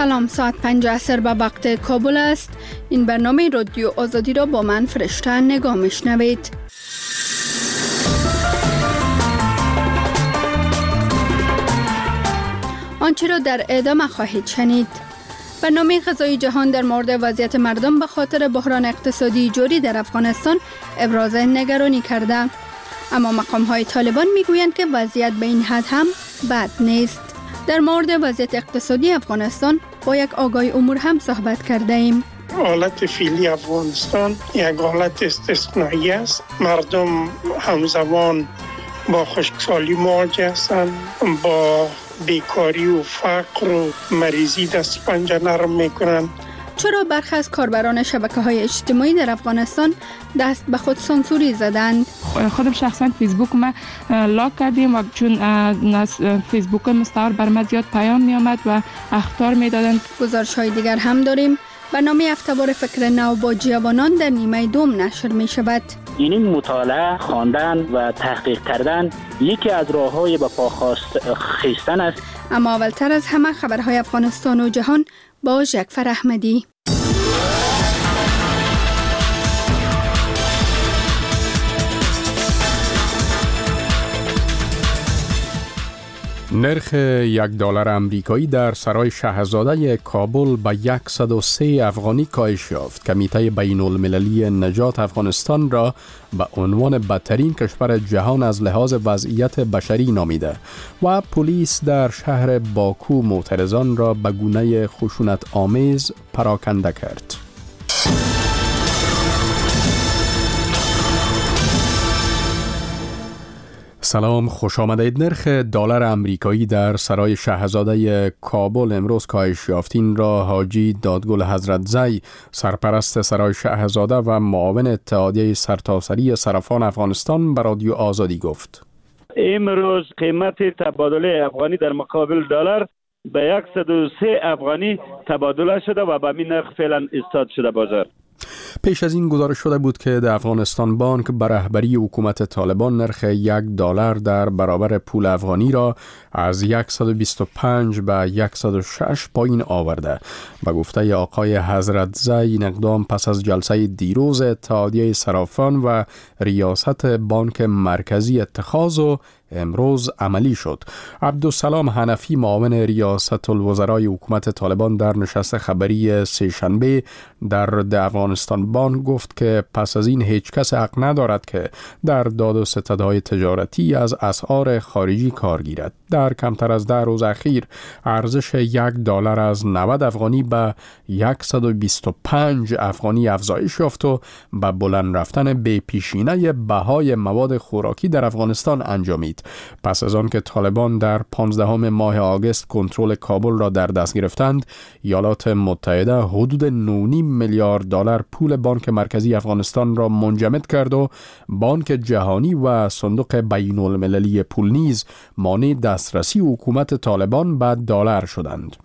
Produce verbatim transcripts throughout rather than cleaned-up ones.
سلام، ساعت پنج عصر به وقت کابل است. این برنامه رادیو آزادی را با من فرشته نگاه میشنوید. آنچه را در ادامه خواهید شنید. برنامه غذای جهان در مورد وضعیت مردم به خاطر بحران اقتصادی جاری در افغانستان ابراز نگرانی کرده، اما مقام‌های طالبان میگویند که وضعیت به این حد هم بد نیست. در مورد وضعیت اقتصادی افغانستان با یک آگاه امور هم صحبت کرده ایم. حالت فعلی افغانستان یک حالت استثنایی است. مردم همزمان با خشکسالی مواجه هستند، با بیکاری و فقر و مریضی دست پنجه نرم میکنند. چرا برخی از کاربران شبکه‌های اجتماعی در افغانستان دست به خود سانسوری زدند؟ خودم شخصا فیسبوک ما لاک کردیم و چون از فیسبوک مستعار بر ما زیاد پیام می آمد و اخطار می دادند. گزارش‌های دیگر هم داریم. برنامه هفته‌وار فکر نو با جوانان در نیمه دوم نشر می شود. یعنی مطالعه، خواندن و تحقیق کردن یکی از راه‌های به پا خیستن است. اما اولتر از همه خبرهای افغانستان و جهان با جعفر احمدی. نرخ یک دلار امریکایی در سرای شاهزاده کابل به صد و سه افغانی کاهش یافت. کمیته بین المللی نجات افغانستان را به عنوان بدترین کشور جهان از لحاظ وضعیت بشری نامیده و پلیس در شهر باکو معترضان را به گونه خشونت آمیز پراکنده کرد. سلام، خوش آمدید. نرخ دلار امریکایی در سرای شاهزاده کابل امروز کاهش یافت. این را حاجی دادگل حضرت زی، سرپرست سرای شاهزاده و معاون اتحادیه سرتاسری صرافان افغانستان به رادیو آزادی گفت. امروز قیمت تبادله افغانی در مقابل دلار به صد و سه افغانی تبادله شده و به این نرخ فعلا استاد شده بازار. پیش از این گزارش شده بود که در افغانستان بانک به رهبری حکومت طالبان نرخ یک دلار در برابر پول افغانی را از صد و بیست و پنج به صد و شش پایین آورده. به گفته آقای حضرت زی، این اقدام پس از جلسه دیروز اتحادیه صرافان و ریاست بانک مرکزی اتخاذ و امروز عملی شد. عبدالسلام حنفی، معاون ریاست الوزرای حکومت طالبان، در نشست خبری سه شنبه در افغانستان بانک گفت که پس از این هیچ کس حق ندارد که در داد و ستدهای تجارتی از اسعار خارجی کار گیرد. در کمتر از ده روز اخیر ارزش یک دلار از نود افغانی به صد و بیست و پنج افغانی افزایش یافت و به بلند رفتن به پیشینه بهای مواد خوراکی در افغانستان انجامید. پس از آن که طالبان در پانزدهم ماه آگوست کنترل کابل را در دست گرفتند، ایالات متحده حدود نه و نیم میلیارد دلار پول بانک مرکزی افغانستان را منجمد کرد و بانک جهانی و صندوق بین المللی پول نیز مانع دسترسی حکومت طالبان به دلار شدند.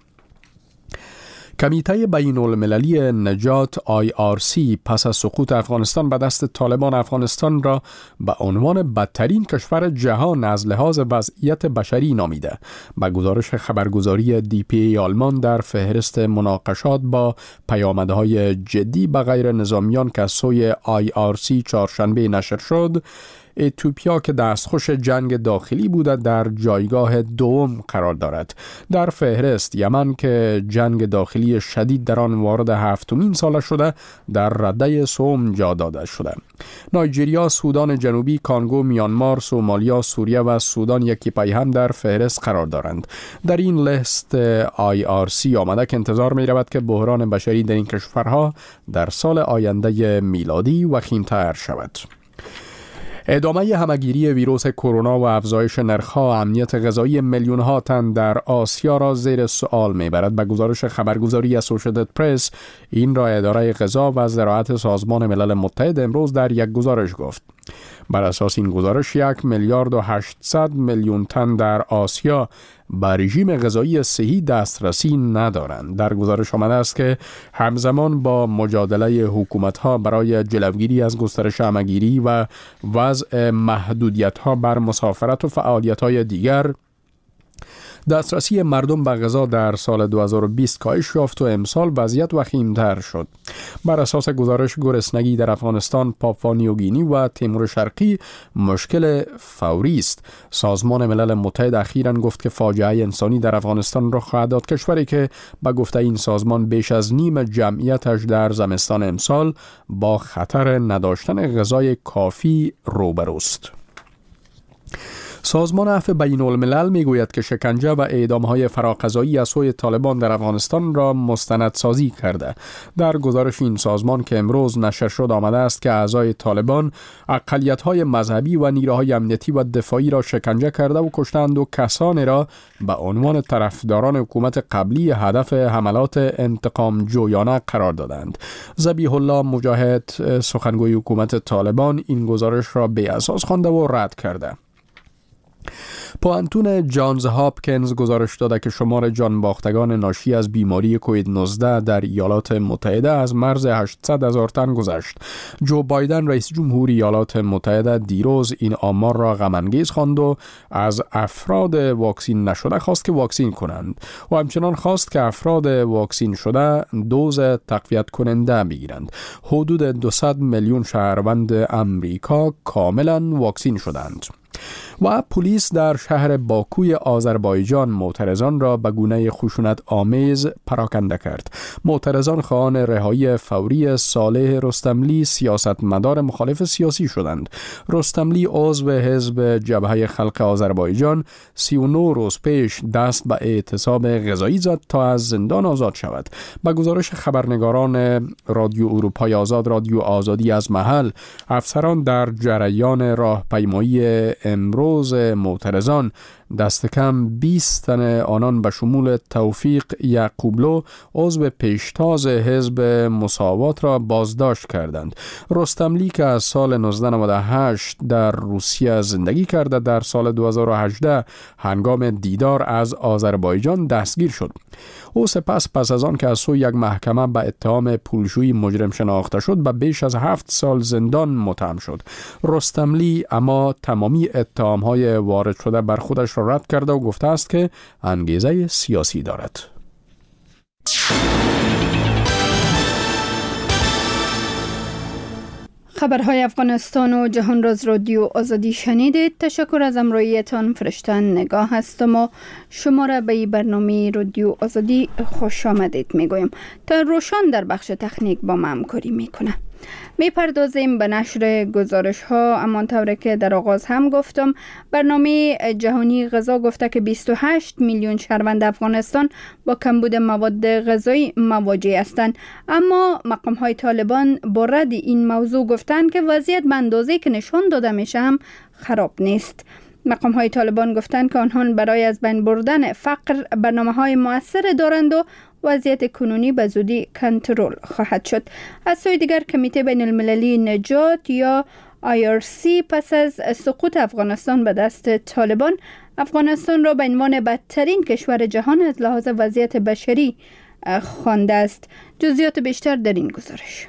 کمیته بین المللی نجات آی آر سی پس از سقوط افغانستان به دست طالبان افغانستان را به عنوان بدترین کشور جهان از لحاظ وضعیت بشری نامیده. به گزارش خبرگزاری دی پی ای آلمان، در فهرست مناقشات با پیامدهای جدی به غیر نظامیان که سوی آی آر سی چهارشنبه نشر شد، اتیوپیا که دستخوش جنگ داخلی بوده در جایگاه دوم قرار دارد. در فهرست یمن که جنگ داخلی شدید در آن وارد هفتمین سال شده در رده سوم جا داده شده. نایجریا، سودان جنوبی، کانگو، میانمار، سومالیا، سوریه و سودان یکی پای هم در فهرست قرار دارند. در این لیست آی آر سی آمده که انتظار می رود که بحران بشری در این کشورها در سال آینده میلادی وخیم‌تر شود. ادامه همگیری ویروس کرونا و افزایش نرخ‌ها امنیت غذایی میلیون‌ها تن در آسیا را زیر سوال می‌برد. به گزارش خبرگزاری اسوسییتد پرس، این را اداره غذا و زراعت سازمان ملل متحد امروز در یک گزارش گفت. بر اساس این گزارش یک میلیارد و هشتصد میلیون تن در آسیا به رژیم غذایی صحی دسترسی ندارند. در گزارش آمده است که همزمان با مجادله حکومت‌ها برای جلوگیری از گسترش همه‌گیری و وضع محدودیت‌ها بر مسافرت و فعالیت‌های دیگر، دسترسی مردم به غذا در سال دو هزار و بیست کاهش یافت و امسال وضعیت وخیم‌تر شد. بر اساس گزارش گرسنگی در افغانستان، پاپوا نیوگینی و تیمور شرقی مشکل فوری است. سازمان ملل متحد اخیراً گفت که فاجعه انسانی در افغانستان را خواهد داد، کشوری که به گفته این سازمان بیش از نیم جمعیتش در زمستان امسال با خطر نداشتن غذای کافی روبروست. سازمان عفو بین الملل میگوید که شکنجه و اعدام‌های فراقضایی از سوی طالبان در افغانستان را مستندسازی کرده. در گزارش این سازمان که امروز نشر شد آمده است که اعضای طالبان اقلیت‌های مذهبی و نیروهای امنیتی و دفاعی را شکنجه کرده و کشتند و کسانی را به عنوان طرفداران حکومت قبلی هدف حملات انتقام جویانه قرار دادند. ذبیح الله مجاهد، سخنگوی حکومت طالبان، این گزارش را بی اساس خوانده و رد کرده. پوانتون جانز هاپکینز گزارش داده که شمار جانباختگان ناشی از بیماری کووید نوزده در ایالات متحده از مرز هشتصد هزار تن گذشت. جو بایدن رئیس جمهور ایالات متحده دیروز این آمار را غم انگیز خواند و از افراد واکسین نشده خواست که واکسین کنند و همچنان خواست که افراد واکسین شده دوز تقویت کننده بگیرند. حدود دویست میلیون شهروند امریکا کاملا واکسین شدند. و پلیس در شهر باکوی آذربایجان معترضان را به گونه خشونت آمیز پراکنده کرد. معترضان خواهان رهایی فوری صالح رستملی سیاستمدار مخالف سیاسی شدند. رستملی عضو حزب جبهه خلق آذربایجان سی و نه روز پیش دست به اعتصاب غذایی زد تا از زندان آزاد شود. به گزارش خبرنگاران رادیو اروپای آزاد، رادیو آزادی از محل، افسران در جریان راهپیمایی امروز معترضان دست کم بیست تن آنان به شمول توفیق یعقوبلو عضو پیشتاز حزب مساوات را بازداشت کردند. رستملی که از سال نوزده نود و هشت در روسیه زندگی کرده در سال دو هزار و هجده هنگام دیدار از آذربایجان دستگیر شد. او سپس پس از آن که از سوی یک محکمه به اتهام پولشویی مجرم شناخته شد به بیش از هفت سال زندان متهم شد. رستملی اما تمامی اتهام‌های وارد شده بر خودش را رد کرده و گفته است که انگیزه سیاسی دارد. خبرهای افغانستان و جهان را از رادیو آزادی شنیدید. تشکر از همراهیتان. فرشتن نگاه هستم و شما را به این برنامه رادیو آزادی خوش آمدید میگویم. تا روشان در بخش تکنیک با ما همکاری میکنه. میپردازیم به نشر گزارش ها. اما طوری که در آغاز هم گفتم، برنامه جهانی غذا گفته که بیست و هشت میلیون شهروند افغانستان با کمبود مواد غذایی مواجه هستند. اما مقام های طالبان با رد این موضوع گفتند که وضعیت به اندازه‌ای که نشان داده میشه هم خراب نیست. مقام های طالبان گفتند که آنها برای از بین بردن فقر برنامه های مؤثر دارند و وضعیت کنونی به زودی کنترل خواهد شد. از سوی دیگر کمیته بین المللی نجات یا آی آر سی پس از سقوط افغانستان به دست طالبان افغانستان را به عنوان بدترین کشور جهان از لحاظ وضعیت بشری خوانده است. جزئیات بیشتر در این گزارش.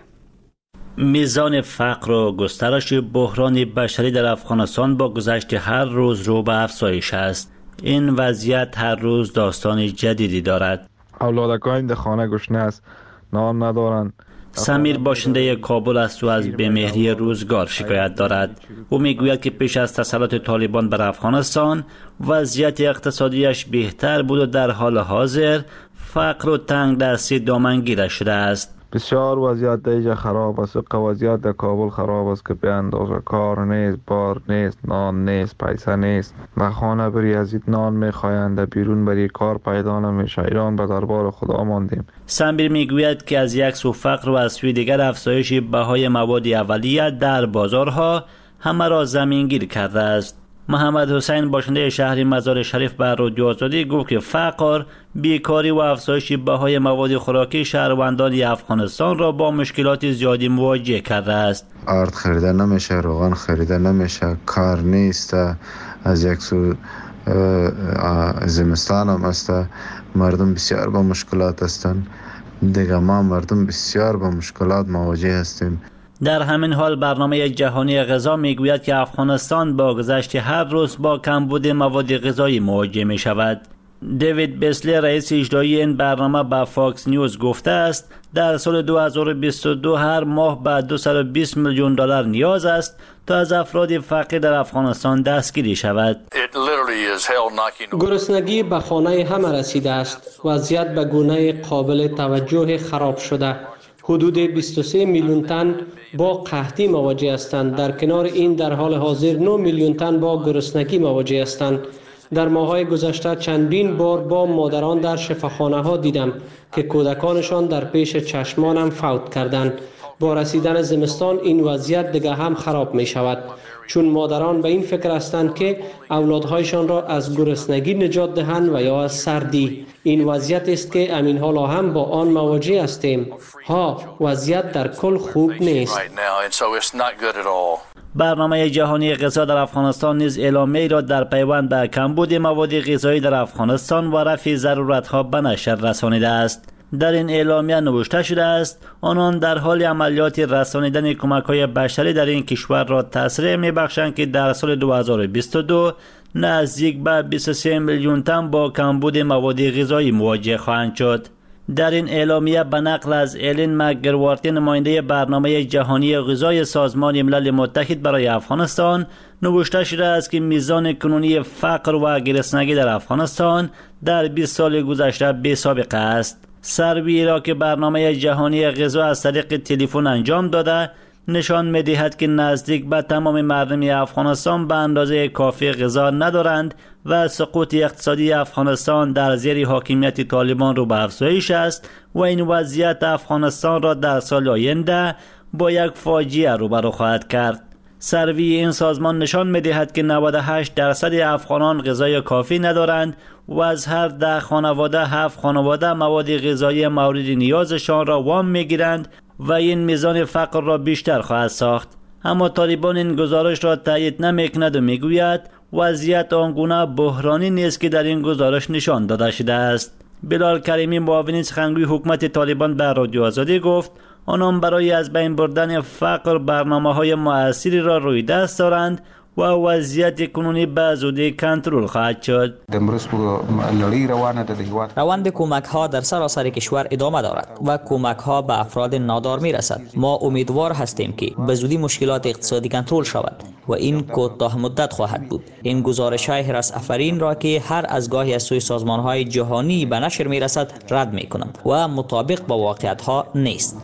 میزان فقر و گسترش بحران بشری در افغانستان با گذشت هر روز رو به افزایش است. این وضعیت هر روز داستان جدیدی دارد. اولادکان در خانه گشنه است، نان ندارند. سمیر باشنده کابل است و از بیمهری روزگار شکایت دارد. او میگوید که پیش از تسلط طالبان بر افغانستان وضعیت اقتصادیش بهتر بود و در حال حاضر فقر و تنگ دستی دامنگیرش شده است. بسیار وضعیت دیجا خراب است. وضعیت در کابل خراب است که به اندازه کار نیست، بار نیست، نان نیست، پیسه نیست. در خانه بری از این نان میخوایند، بیرون بری کار پیدا نمیشه. ایران به دربار خدا ماندیم. سمیر میگوید که از یک سو فقر و از سوی دیگر افزایش بهای مواد اولیه در بازارها همه را زمینگیر کرده است. محمد حسین باشنده شهر مزار شریف به رادیو آزادی گفت که فقر، بیکاری و افزایش بهای مواد خوراکی شهروندان افغانستان را با مشکلات زیادی مواجه کرده است. آرد خریده نمیشه، روغن خریده نمیشه، کار نیست. از یک سو زمستان هم است، مردم بسیار با مشکلات هستند. دیگه ما مردم بسیار با مشکلات مواجه هستیم. در همین حال برنامه جهانی غذا میگوید که افغانستان با گذشت هر روز با کمبود مواد غذایی مواجه می شود. دیوید بیسلی رئیس اجرایی این برنامه با فاکس نیوز گفته است در سال دو هزار و بیست و دو هر ماه به دویست و بیست میلیون دلار نیاز است تا از افراد فقیر در افغانستان دستگیری شود. گرسنگی به خانه همه رسیده است. وضعیت به گونه قابل توجه خراب شده. حدود بیست و سه میلیون تن با قحطی مواجه هستند. در کنار این در حال حاضر نه میلیون تن با گرسنگی مواجه هستند. در ماه‌های گذشته چندین بار با مادران در شفاخانه ها دیدم که کودکانشان در پیش چشمانم فوت کردند. با رسیدن زمستان این وضعیت دیگر هم خراب می شود، چون مادران به این فکر هستند که اولادهایشان را از گرسنگی نجات دهند و یا از سردی. این وضعیت است که امین حالا هم با آن مواجه هستیم. ها، وضعیت در کل خوب نیست. برنامه جهانی غذا در افغانستان نیز اعلامیه‌ای را در پیوند به کمبود مواد غذایی در افغانستان و رفع ضرورت‌ها به نشر رسانیده است. در این اعلامیه نوشته شده است آنان در حال عملیات رسانیدن کمک‌های بشری در این کشور را تصریح می‌بخشند که در سال دو هزار و بیست و دو نزدیک به بیست و سه میلیون تن با کمبود مواد غذایی مواجه خواهند شد. در این اعلامیه به نقل از الین مکگروارتی نماینده برنامه جهانی غذای سازمان ملل متحد برای افغانستان نوشته شده است که میزان کنونی فقر و گرسنگی در افغانستان در بیست سال گذشته بی سابقه است. سروی را که برنامه جهانی غذا از طریق تلفن انجام داده نشان می‌دهد که نزدیک به تمام مردم افغانستان به اندازه کافی غذا ندارند و سقوط اقتصادی افغانستان در زیر حاکمیت طالبان رو به افزایش است و این وضعیت افغانستان را در سال آینده با یک فاجعه روبرو خواهد کرد. سروی این سازمان نشان می‌دهد که نود و هشت درصد افغانان غذای کافی ندارند و از هر ده خانواده هفت خانواده مواد غذایی مورد نیازشان را وام می‌گیرند و این میزان فقر را بیشتر خواهد ساخت. اما طالبان این گزارش را تایید نمی‌کند و میگوید وضعیت آنگونه بحرانی نیست که در این گزارش نشان داده شده است. بلال کریمی معاون سخنگوی حکومت طالبان به رادیو آزادی گفت آنان برای از بین بردن فقر برنامه‌های مؤثری را روی دست دارند و وضعیت کنونی به زودی کنترل خواهد شد. روند کمک ها در سراسر کشور ادامه دارد و کمک ها به افراد نادار می رسد. ما امیدوار هستیم که به زودی مشکلات اقتصادی کنترل شود و این کوتاه مدت خواهد بود. این گزارش های حرس افرین را که هر از گاهی از سوی سازمان های جهانی به نشر می رسد رد می کنم و مطابق با واقعیت ها نیست.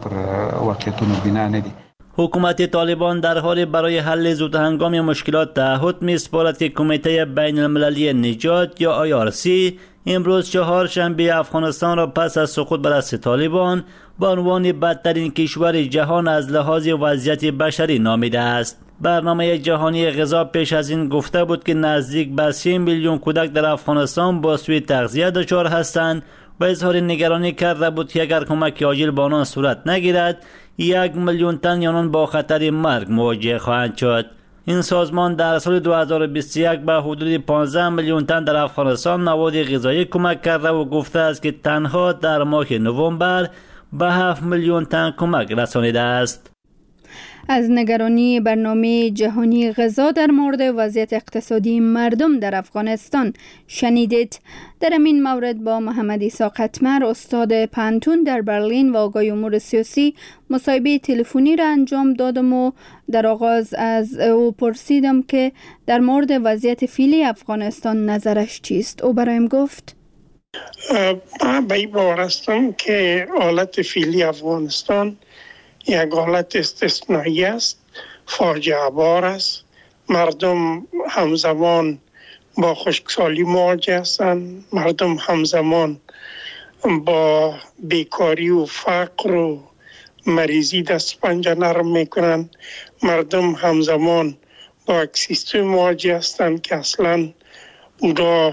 حکومت طالبان در حال برای حل زود هنگام مشکلات تعهد می‌سپارد که کمیته بین المللی نجات یا آی آر سی امروز چهارشنبه افغانستان را پس از سقوط بر دست طالبان به عنوان بدترین کشور جهان از لحاظ وضعیت بشری نامیده است. برنامه جهانی غذا پیش از این گفته بود که نزدیک به سه میلیون کودک در افغانستان با سوء تغذیه دچار هستند و اظهار نگرانی کرده بود که اگر کمک عاجل با آنان صورت نگیرد یک میلیون تن آنان با خطر مرگ مواجه خواهند شد. این سازمان در سال دو هزار و بیست و یک به حدود پانزده میلیون تن در افغانستان مواد غذایی کمک کرده و گفته است که تنها در ماه نوامبر به هفت میلیون تن کمک رسانیده است. از نگرانی برنامه جهانی غذا در مورد وضعیت اقتصادی مردم در افغانستان شنیدید. در این مورد با محمد عیسی قطمر استاد پانتون در برلین و آقای امور سیاسی مصاحبه تلفنی را انجام دادم و در آغاز از او پرسیدم که در مورد وضعیت فعلی افغانستان نظرش چیست. او برایم گفت من به این باور هستم که حالت فعلی افغانستان یک حالت استثنایی است، فاجعه بار است. مردم همزمان با خشکسالی مواجه هستند، مردم همزمان با بیکاری و فقر و مریضی دست پنجه نرم میکنند، مردم همزمان با یک سیستم مواجه هستند که اصلا اونا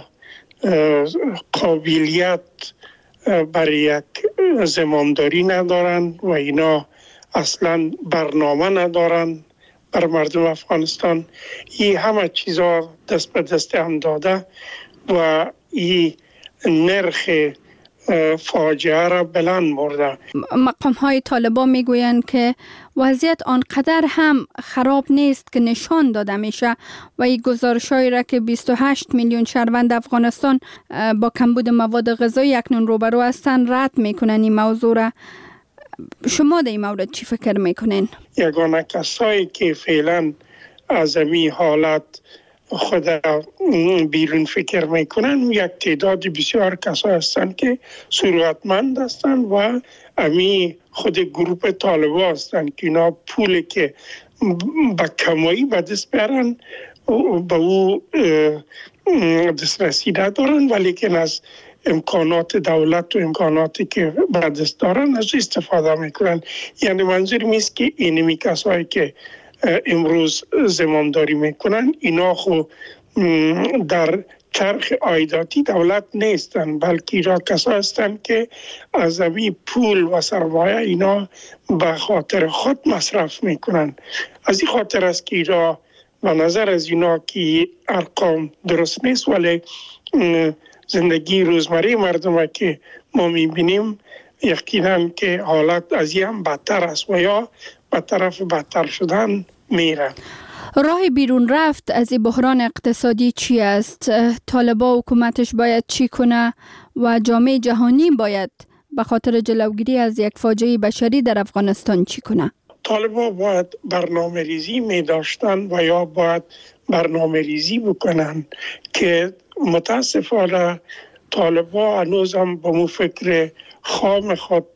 قابلیت برای یک زمامداری ندارند و اینا اصلا برنامه ندارن بر مردم افغانستان. این همه چیزا دست به دست هم داده و این نرخ فاجعه را بلند برده. مقام های طالبان میگویند که وضعیت آنقدر هم خراب نیست که نشان داده میشه و این گزارش‌هایی را که بیست و هشت میلیون شهروند افغانستان با کمبود مواد غذایی اکنون روبرو هستند رد میکنن این موضوع را. شما در این مورد چی فکر میکنین؟ یگانه کسایی که فعلا از این حالت خود بیرون فکر میکنن یک تعداد بسیار کسا هستند که ثروتمند هستند و امی خود گروپ طالبان هستند که اینا پولی که با کمایی به دست برن به او دسترسی ندارن ولیکن از امکانات دولت و امکاناتی که به دست دارن از استفاده میکنن. یعنی منظور میست که اینمی کسایی که امروز زمانداری میکنن اینا خو در چرخ عایداتی دولت نیستن بلکه اینا کسا هستن که از این پول و سرمایه اینا به خاطر خود مصرف میکنن. از این خاطر است که اینا به نظر از اینا که ارقام درست نیست ولی زندگی روزمره مردم که ما میبینیم یقینا که حالت از این هم بدتر است و یا به طرف بدتر شدن میره. راه بیرون رفت از این بحران اقتصادی چی است؟ طالبان حکومتش باید چی کنه و جامعه جهانی باید به خاطر جلوگیری از یک فاجعه بشری در افغانستان چی کنه؟ طالبان باید برنامه ریزی می داشتن و یا باید برنامه ریزی بکنن که متاسفانه طالبان هنوز هم به مو فکر خام خود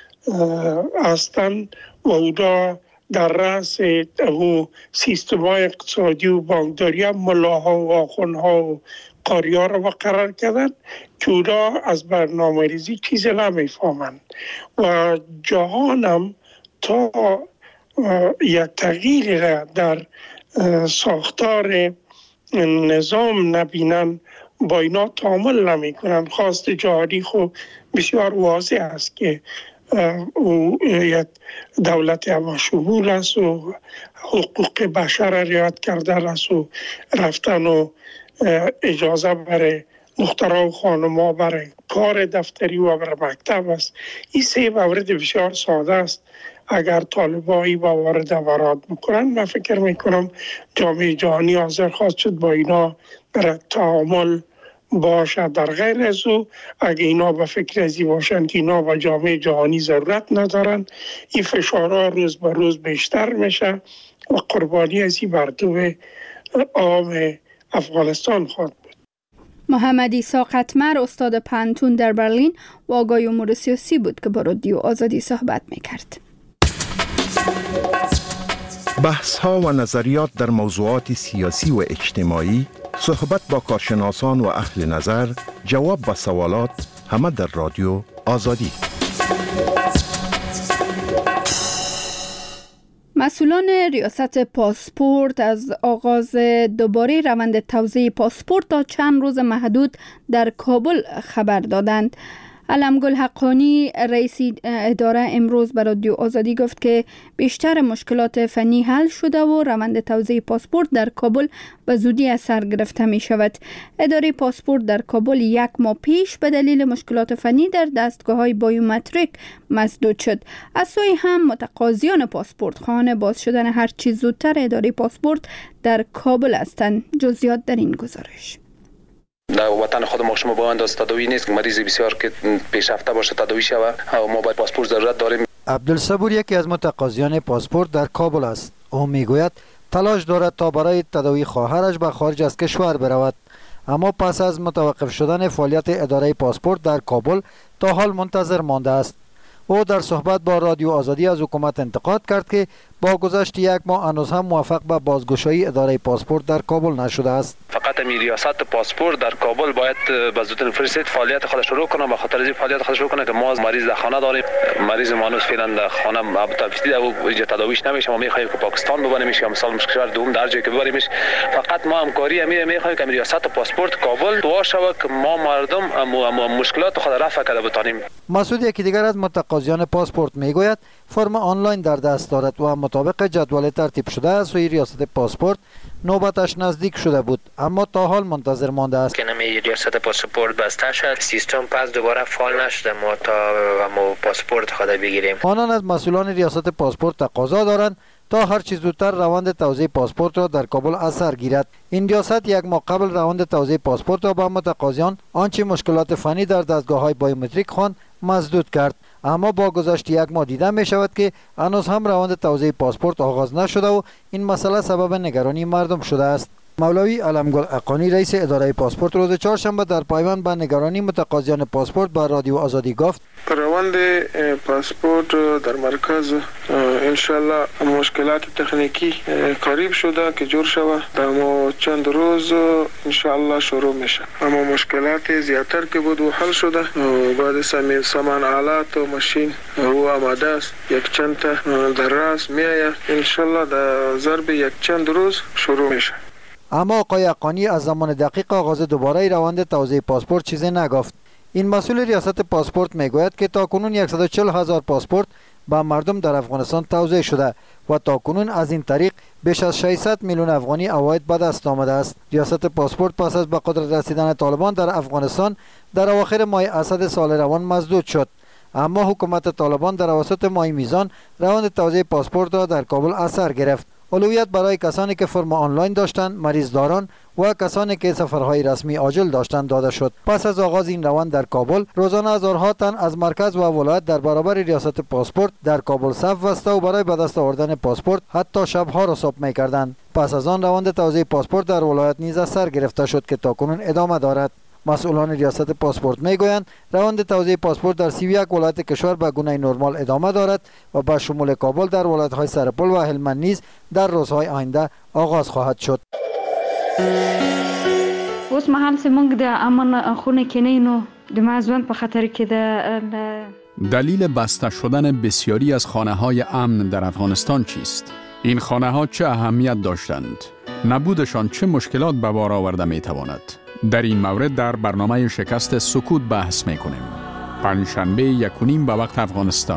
هستن و اونا در رأس او سیستم‌های اقتصادی و بانکداری ملاها و آخوندها و قاری‌ها را قرار کردن که اونا از برنامه ریزی چیزی نمیفهمند و جهان هم تا یک تغییر را در ساختار نظام نبینن با اینا تعامل نمی کنن. خواست جهانی خو بسیار واضح است که او یک دولت همشمول است و حقوق بشر را رعایت کردن است و رفتن و اجازه برای دخترها و خانم‌ها برای کار دفتری و برای مکتب است. این سه مورد بسیار ساده است. اگر طالبایی با وارد وراد بکنن من فکر میکنم جامعه جهانی حاضر خواهد شد با اینا برای تعامل باشه. در غیر از او اگه اینا به فکر ازی باشن که اینا با جامعه جهانی ضرورت ندارن این فشارها روز به روز بیشتر میشه و قربانی ازی مردم عام افغانستان خواهد بود. محمد عیسی قطمر استاد پانتون در برلین و آگاه امور سیاسی بود که با رادیو آزادی صحبت میکرد. بحث ها و نظریات در موضوعات سیاسی و اجتماعی، صحبت با کارشناسان و اهل نظر، جواب به سوالات، همه در رادیو آزادی. مسئولان ریاست پاسپورت از آغاز دوباره روند توزیع پاسپورت تا چند روز محدود در کابل خبر دادند. علمگل حقانی رئیس اداره امروز به رادیو آزادی گفت که بیشتر مشکلات فنی حل شده و روند توزیع پاسپورت در کابل به زودی از سر گرفته می شود. اداره پاسپورت در کابل یک ماه پیش به دلیل مشکلات فنی در دستگاه های بایومتریک مسدود شد. از سوی هم متقاضیان پاسپورت خواهان باز شدن هر چیز زودتر اداره پاسپورت در کابل هستند. جزئیات در این گزارش. در وطن خود ما شما با انداز تداوی نیست که مریض بسیار که پیشرفته باشه تداوی شود و ما باید پاسپورت ضرورت داریم. عبدالصبور یکی از متقاضیان پاسپورت در کابل است. او میگوید تلاش دارد تا برای تداوی خواهرش به خارج از کشور برود، اما پس از متوقف شدن فعالیت اداره پاسپورت در کابل تا حال منتظر مانده است. او در صحبت با رادیو آزادی از حکومت انتقاد کرد که با گذشت یک ماه هنوز هم موفق به بازگشایی اداره پاسپورت در کابل نشده است. فقط می ریاست پاسپورت در کابل باید به زودترین فرصت فعالیت خودش شروع کنه، به خاطر از این فعالیت خودش شروع کنه که ما مریض در خانه داریم. مریض ما هنوز فعلا در خانه مبتلا و اینجا تداویش نمیشه. ما میخوایم که پاکستان ببریمش یا مثلا کشور دوم در جایی که ببریمش. فقط ما همکاری امیر میخوایم که ریاست پاسپورت کابل دعا شود که ما مردم مشکلات خود رفع کرده بتانیم. مسعود یکی دیگر از متقاضیان پاسپورت میگوید فرم آنلاین در دست دارد و مطابق جدول ترتیب شده از سوی ریاست پاسپورت نوبتش نزدیک شده بود، اما تا حال منتظر مانده است. که نمی ریاست پاسپورت بسته شد، سیستم پس دوباره فعال نشده ما تا ما پاسپورت خود بگیریم. آنان از مسئولان ریاست پاسپورت تقاضا دارند تا هر چیز زودتر روند توزیع پاسپورت را در کابل از سر گیرد. این ریاست یک ماه قبل روند توزیع پاسپورت را به متقاضیان آنچه مشکلات فنی در دستگاه‌های بایومتریک خواند مسدود کرد، اما با گذشت یک ماه دیده می شود که هنوز هم روند توزیع پاسپورت آغاز نشده و این مسئله سبب نگرانی مردم شده است. مولوی علمگل اقانی رئیس اداره پاسپورت روز چهارشنبه در پیوند به نگرانی متقاضیان پاسپورت با رادیو آزادی گفت: روند پاسپورت در مرکز انشالله مشکلات تکنیکی قریب شده که جور شود، در ما چند روز انشالله شروع میشه. اما مشکلات زیادتر که بود و حل شده، بعد سامان سامان آلات و ماشین و آماده است، یک چند تا در راست میآید، انشالله در ضرب یک چند روز شروع میشه. اما آقای اقانی از زمان دقیق آغاز دوباره روند توزیع پاسپورت چیزی نگفت. این مسئول ریاست پاسپورت میگوید که تاکنون صد و چهل هزار پاسپورت به مردم در افغانستان توزیع شده و تاکنون از این طریق بیش از ششصد میلیون افغانی عواید به دست آمده است. ریاست پاسپورت پس از به قدرت رسیدن طالبان در افغانستان در اواخر ماه اسد سال روان مسدود شد، اما حکومت طالبان در اواسط ماه میزان روند توزیع پاسپورت را در کابل از سر گرفت. اولویت برای کسانی که فرم آنلاین داشتند، مریض داران و کسانی که سفرهای رسمی عاجل داشتند داده شد. پس از آغاز این روند در کابل، روزانه هزارها تن از مرکز و ولایت در برابر ریاست پاسپورت در کابل صف بسته و برای به دست آوردن پاسپورت حتی شبها را صبح می‌کردند. پس از آن روند توزیع پاسپورت در ولایت نیز از سر گرفته شد که تاکنون ادامه دارد. مسئولان ریاست پاسپورت میگویند روند توزیع پاسپورت در سی و یک ولایت کشور به گونه نرمال ادامه دارد و با شمول کابل در ولایت‌های سرپل و هلمند نیز در روزهای آینده آغاز خواهد شد. اوس مهال سیمونگ د امن خونه کینینو د مازون په خطر کې ده. دلیل بسته شدن بسیاری از خانه‌های امن در افغانستان چیست؟ این خانه‌ها چه اهمیت داشتند؟ نبودشان چه مشکلات به بار آورده می‌تواند؟ در این مورد در برنامه شکست سکوت بحث میکنیم. پنجشنبه یک و نیم به وقت افغانستان.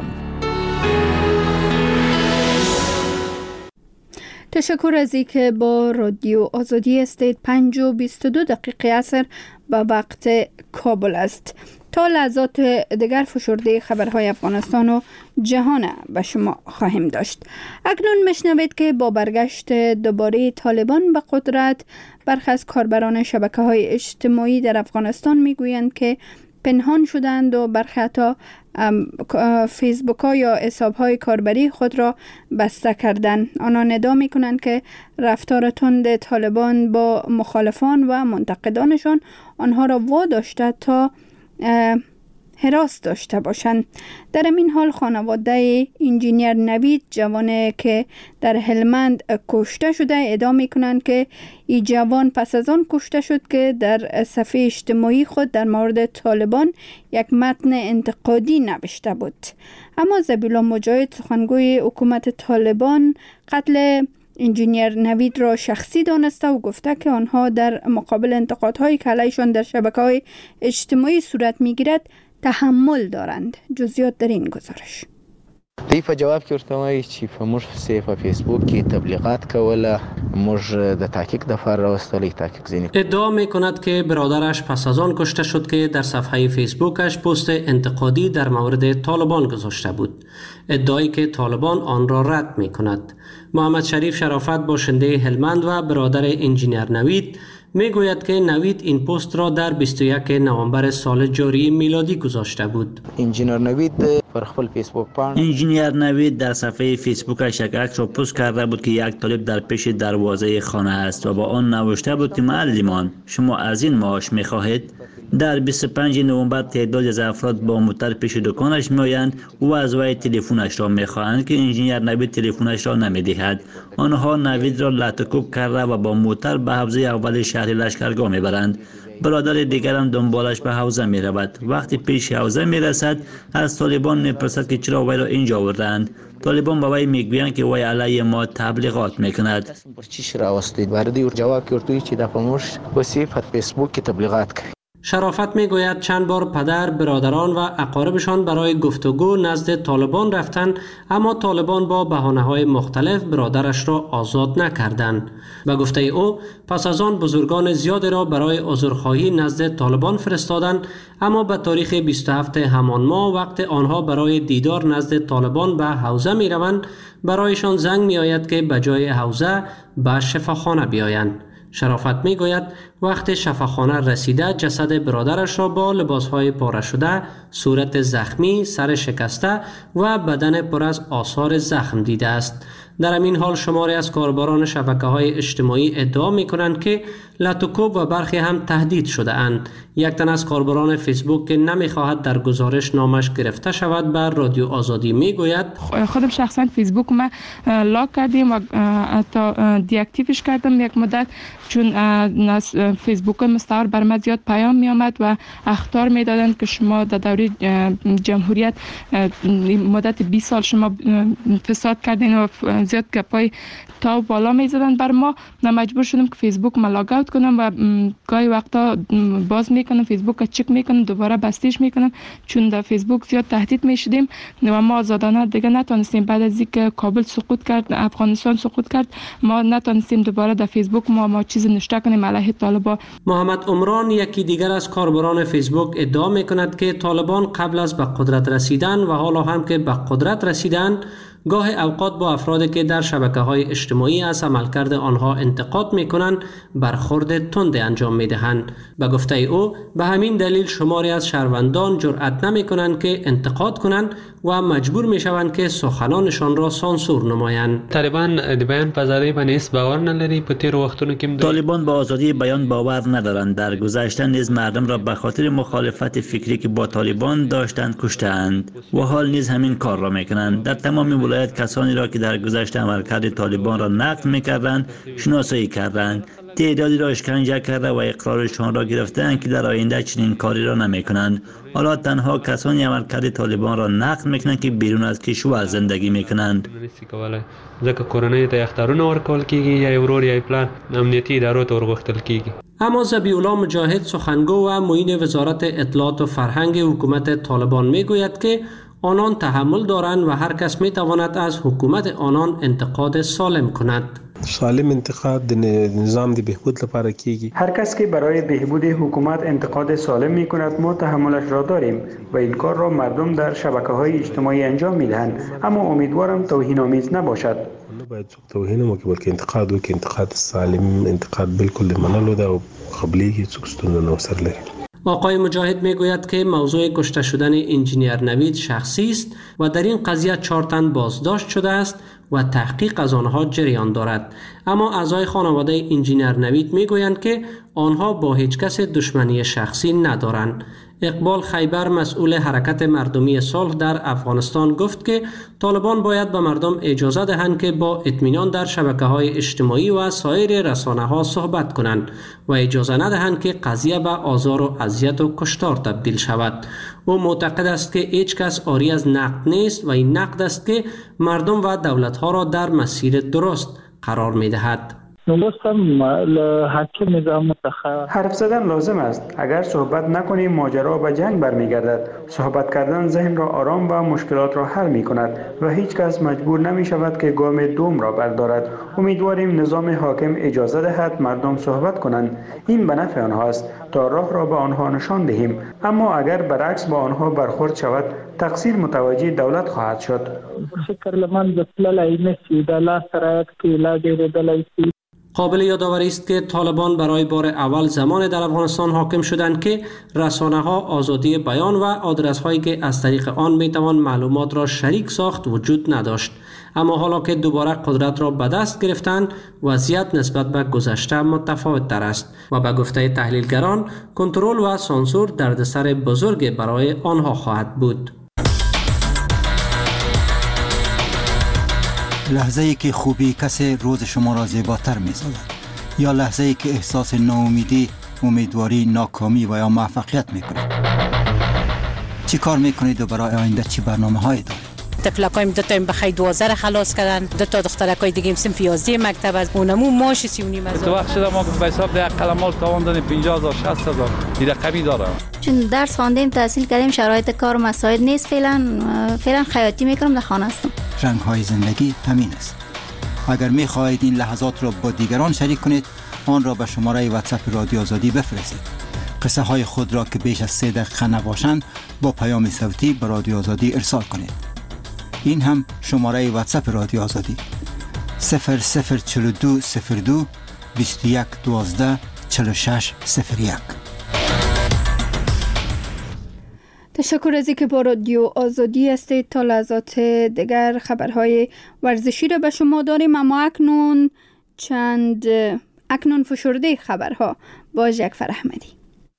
تشکر از اینکه با رادیو آزادی هستید. پنج و بیست و دو دقیقه عصر به وقت کابل است. تا لحظات دیگر فشرده خبرهای افغانستان و جهان به شما خواهیم داشت. اکنون میشنوید که با برگشت دوباره طالبان به قدرت، برخی از کاربران شبکه‌های اجتماعی در افغانستان میگویند که پنهان شدند و برخی حتی فیسبوک ها یا حساب های کاربری خود را بسته کردند. آنان ادعا میکنند که رفتار تند طالبان با مخالفان و منتقدانشان آنها را واداشته تا حراس داشته باشند. در این حال خانواده انجینیر نوید جوان که در هلمند کشته شده ادعا میکنند که این جوان پس از آن کشته شد که در صفحه اجتماعی خود در مورد طالبان یک متن انتقادی نوشته بود. اما ذبیحالله مجاهد سخنگوی حکومت طالبان قتل انجینیر نوید را شخصی دانسته و گفته که آنها در مقابل انتقادهایی که علیشان در شبکه‌های اجتماعی صورت میگیرد تحمل دارند. جزئیات در این گزارش. دی په جواب کې ورته وایي چې په موږ په فیسبوک کې تبلیغات کوله، موږ د تحقیق د فار راوستلې تحقیق زینی. ادعا میکند که برادرش پس از آن کشته شد که در صفحه فیسبوکش پست انتقادی در مورد طالبان گذاشته بود. ادعایی که طالبان آن را رد میکند. محمد شریف شرافت باشنده هلمند و برادر انجینیر نوید میگوید که نوید این پست را در بیست و یک نوامبر سال جاری میلادی گذاشته بود. انجینیر نوید پر خپل فیسبوک پاڼه انجینیر نوید در صفحه فیسبوکش یک عکس را پست کرده بود که یک طالب در پیش دروازه خانه است و با آن نوشته بود که معلمان شما از این معاش میخواهید؟ در بیست و پنج نوامبر تعدادی از افراد با موتر پیش دکانش میآیند و از وی تلفنش را میخواهند که انجینیر نوید تلفنش را نمیدهد. آنها نوید را لطکوب کرده و با موتر به حوزه اول شهر لشکرگاه میبرند. برادر دیگر هم دنبالش به حوزه می رود. وقتی پیش حوزه می رسد از طالبان می پرسد که چرا وی را اینجا آوردند. طالبان به وی میگویند که وی علیه ما تبلیغات میکند. چی را واستید؟ وارد جواب ورتوی چې د پموش وسی په فیسبوک کې تبلیغات کوي. شرافت میگوید چند بار پدر، برادران و اقاربشان برای گفتگو نزد طالبان رفتند، اما طالبان با بهانه‌های مختلف برادرش را آزاد نکردند. به گفته او پس از آن بزرگان زیادی را برای عذرخواهی نزد طالبان فرستادند، اما به تاریخ بیست و هفتم همان ماه وقت آنها برای دیدار نزد طالبان به حوزه می روند، برایشان زنگ می آید که به جای حوزه به شفاخانه بیایند. شرافت می گوید وقت شفاخانه رسیده جسد برادرش را با لباسهای پاره شده، صورت زخمی، سر شکسته و بدن پر از آثار زخم دیده است. در همین حال شماری از کاربران شبکه‌های اجتماعی ادعا می‌کنند که لاتوکوب و برخی هم تهدید شده اند. یک تن از کاربران فیسبوک که نمی‌خواهد در گزارش نامش گرفته شود به رادیو آزادی می‌گوید خودم شخصا فیسبوک ما لاک کردیم و تا دی اکتیوش کردم یک مدت، چون از فیسبوک مستعار بر من زیاد پیام می آمد و اخطار می دادند که شما در دوره جمهوریت مدت بیست سال شما فساد کردین و زیاد گپای تا بالا می زدند بر ما. مجبور شدم که فیسبوک ما لاگ اوت کنم و گاهی وقتا باز میکنم فیسبوک چک میکنم دوباره بستیش میکنم، چون در فیسبوک زیاد تهدید میشدیم و ما آزادانه دیگه نتونستیم. بعد از اینکه کابل سقوط کرد، افغانستان سقوط کرد، ما نتونستیم دوباره در فیسبوک ما ما چیز نشته کنیم علیه طالبان. محمد عمران یکی دیگر از کاربران فیسبوک ادعا میکند که طالبان قبل از به قدرت رسیدن و حالا هم که به قدرت رسیدن گاه اوقات با افرادی که در شبکه‌های اجتماعی از عملکرد آنها انتقاد می‌کنند برخورد تند انجام می‌دهند. به گفته او به همین دلیل شماری از شهروندان جرأت نمی‌کنند که انتقاد کنند و مجبور می‌شوند که سخنانشان را سانسور نمایند. طالبان د بیان په ازادۍ باندې هیڅ باور نه لري. په تیر وختونو کې طالبان با آزادی بیان باور ندارند. در گذشته نیز مردم را به خاطر مخالفت فکری که با طالبان داشتند کشتند و حال نیز همین کار را می‌کنند. در تمام ولایت کسانی را که در گذشته عملکرد طالبان را نقد می‌کردند شناسایی کردند، تعدادی را اشکنجه کرده و اقرارشان را گرفتند که در آینده چنین کاری را نمی‌کنند. حالا تنها کسانی عملکرد طالبان را نقد می‌کنند که بیرون از کشور زندگی می‌کنند. ځکه کورنۍ ته اختیارونه ورکول کیږي یا ورور یا پلان امنیتي ادارو ته ورغښتل کیږي. اما ذبیح الله مجاهد سخنگو و معین وزارت اطلاعات و فرهنگ حکومت طالبان میگوید که آنان تحمل دارند و هر کس می تواند از حکومت آنان انتقاد سالم کند. سالم انتقاد د نظام د بهبود لپاره کیږي. هر کس که برای بهبود حکومت انتقاد سالم می کند ما تحملش را داریم و این کار را مردم در شبکه‌های اجتماعی انجام می دهند، اما امیدوارم توهین‌آمیز نباشد. نباید توهین مو که بلکې انتقاد وکړي، انتقاد سالم، انتقاد بالکل منلو ده او قبليږي څوک ستونزه نه سر لري. آقای مجاهد میگوید که موضوع کشته شدن انجینیر نوید شخصی است و در این قضیه چهار تن بازداشت شده است و تحقیق از آنها جریان دارد. اما اعضای خانواده انجینیر نوید میگویند که آنها با هیچ کس دشمنی شخصی ندارند. اقبال خیبر مسئول حرکت مردمی صلح در افغانستان گفت که طالبان باید به مردم اجازه دهند که با اطمینان در شبکه‌های اجتماعی و سایر رسانه‌ها صحبت کنند و اجازه ندهند که قضیه به آزار و اذیت و کشتار تبدیل شود. او معتقد است که هیچ کس عاری از نقد نیست و این نقد است که مردم و دولت‌ها را در مسیر درست قرار می‌دهد. حرف زدن لازم است. اگر صحبت نکنیم ماجرا به جنگ برمیگردد. صحبت کردن ذهن را آرام و مشکلات را حل می کند و هیچ کس مجبور نمی شود که گام دوم را بردارد. امیدواریم نظام حاکم اجازه دهد مردم صحبت کنند. این به نفع آنها است تا راه را به آنها نشان دهیم، اما اگر برعکس با آنها برخورد شود تقصیر متوجه دولت خواهد شد. قابل یادآوری است که طالبان برای بار اول زمان در افغانستان حاکم شدند که رسانه‌ها آزادی بیان و آدرس‌هایی که از طریق آن میتوان معلومات را شریک ساخت وجود نداشت. اما حالا که دوباره قدرت را به دست گرفتند وضعیت نسبت به گذشته متفاوت تر است و به گفته تحلیلگران کنترل و سانسور دردسر بزرگ برای آنها خواهد بود. لحظه ای که خوبی کسی روز شما را زیباتر می سازد، یا لحظه ای که احساس ناامیدی، امیدواری، ناکامی و یا موفقیت می کنید. چی کار می کنید و برای آینده چی برنامه هایی دارید؟ تفلکایم دو تا بخای دوازده خلاص کردن، دو تا دخترکای دیگه صنف یازده مکتب از اونمو ماش سی و نیم هزار. تو وقت شده ما به حساب ده قلمال تاوان دادیم پنجاه هزار شصت هزار این رقمی داره. چون درس خواندیم تحصیل کردیم شرایط کار مساعد نیست، فعلا فعلا خیاطی میکنم در خانه هستم. رنگ های زندگی همین است. اگر می خواهید این لحظات را با دیگران شریک کنید آن را به شماره واتساپ رادیو آزادی بفرستید. قصه های خود را که بیش از سه دقیقه نباشند با پیام صوتی به رادیو آزادی ارسال کنید. این هم شماره واتساپ رادیو آزادی صفر صفر چهل و دو صفر دو بیست و یک دوازده چهل و شش صفر یک. تشکر از اینکه با رادیو آزادی هستید. تا لحظات دیگر خبرهای ورزشی را به شما داریم، اما اکنون چند اکنون فشرده خبرها با جعفر احمدی.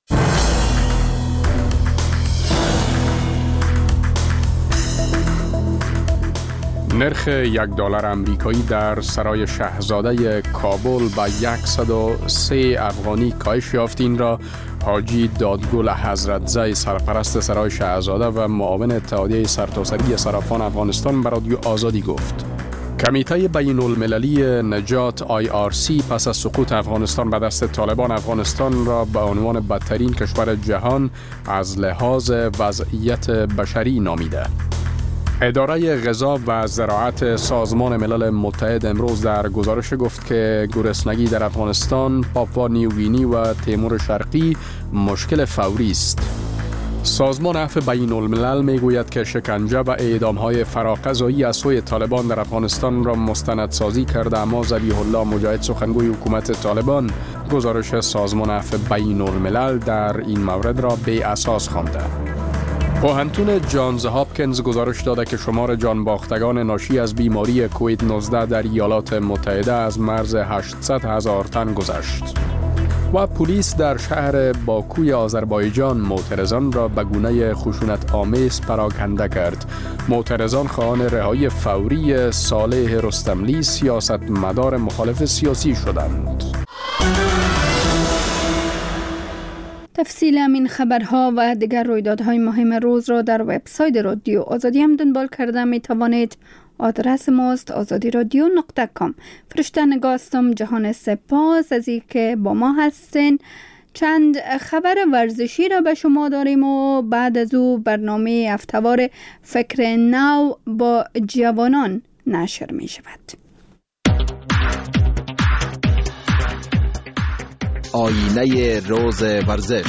نرخ یک دلار امریکایی در سرای شاهزاده کابل به صد و سه افغانی کاهش یافت. این را حاجی دادگل حضرت زی سرپرست سرای شاهزاده و معاون اتحادیه سرتاسری صرافان افغانستان به رادیو آزادی گفت. کمیته بین المللی نجات آی آر سی پس از سقوط افغانستان به دست طالبان افغانستان را به عنوان بدترین کشور جهان از لحاظ وضعیت بشری نامیده. اداره غذا و زراعت سازمان ملل متحد امروز در گزارش گفت که گرسنگی در افغانستان، پاپوا نیوگینی و تیمور شرقی مشکل فوری است. سازمان عفو بین الملل می گوید که شکنجه و اعدام‌های فراقضایی از سوی طالبان در افغانستان را مستندسازی کرده، اما ذبیح الله مجاهد سخنگوی حکومت طالبان گزارش سازمان عفو بین الملل در این مورد را بی اساس خوانده. پوهنتون جانز هاپکینز گزارش داده که شمار جانباختگان ناشی از بیماری کووید نوزده در ایالات متحده از مرز هشتصد هزار تن گذشت. و پلیس در شهر باکوی آذربایجان معترضان را به گونه خشونت آمیز پراکنده کرد. معترضان خواهان رهایی فوری صالح رستملی سیاستمدار مخالف سیاسی شدند. تفصیل همین خبرها و دیگر رویدادهای مهم روز را در وبسایت رادیو آزادی هم دنبال کرده می توانید. آدرس ماست آزادی رادیو نقطه کام. فرشته نگاستم جهان سپاس از این که با ما هستین. چند خبر ورزشی را به شما داریم و بعد از او برنامه هفته‌وار فکر نو با جوانان نشر می شود. آینه روز ورزش.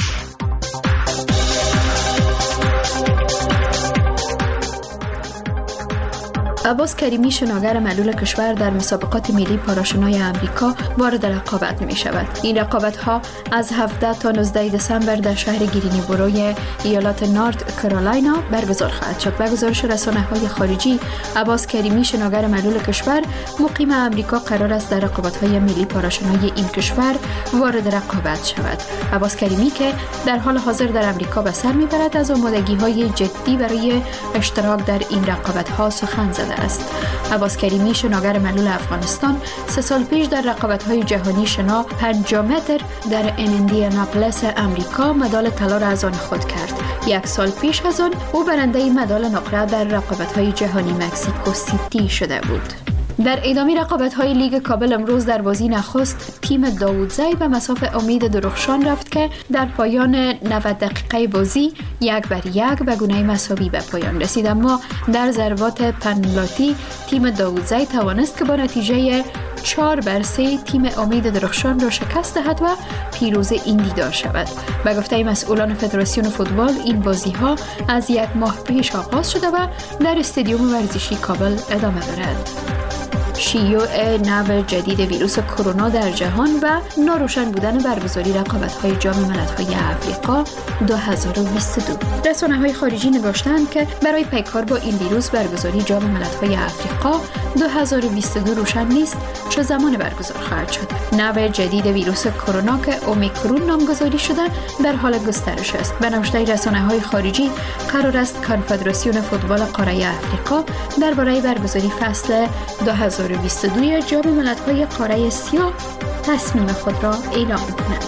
عباس کریمی شناگر معلول کشور در مسابقات ملی پاراشنای امریکا وارد رقابت می شود. این رقابت ها از هفده تا نوزده دسامبر در شهر گرینی بروی ایالات نورت کرولاینا برگزار خواهد شد. به گزارش رسانه های خارجی، عباس کریمی شناگر معلول کشور مقیم امریکا قرار است در رقابت های ملی پاراشنای این کشور وارد رقابت شود. عباس کریمی که در حال حاضر در امریکا به سر میبرد از آمادگی های جدی برای اشتراک در این رقابت ها سخن زد است. عباس کریمی شناگر معلول افغانستان سه سال پیش در رقابت‌های جهانی شنا پنجاه متر در ایندیاناپولیس امریکا مدال طلا را از آن خود کرد. یک سال پیش از آن او برنده مدال نقره در رقابت‌های جهانی مکزیکو سیتی شده بود. در ادامه رقابت‌های لیگ کابل امروز در بازی نخست تیم داوودزی به مصاف امید درخشان رفت که در پایان نود دقیقه بازی یک بر یک به گونه مساوی به پایان رسید، اما در ضربات پنالتی تیم داوودزی توانست که با نتیجه چهار بر سه تیم امید درخشان را شکست دهد و پیروز این دیدار شود. به گفته مسئولان فدراسیون فوتبال این بازی‌ها از یک ماه پیش آغاز شده و در استادیوم ورزشی کابل ادامه دارد. شیوع نو جدید ویروس کرونا در جهان و ناروشن بودن برگزاری رقابت‌های جام ملت‌های افریقا دو هزار و بیست و دو. رسانه‌های خارجی نگاشتند که برای پیکار با این ویروس برگزاری جام ملت‌های افریقا دو هزار و بیست و دو روشن نیست چه زمان برگزار خواهد شد. نو جدید ویروس کرونا که اومیکرون نامگذاری شده در حال گسترش است. به نوشته رسانه‌های خارجی قرار است کنفدراسیون فوتبال قاره افریقا درباره برگزاری فصل دو هزار و بیست و دو جام ملت‌های قاره سیاه تصمیم خود را اعلام کند.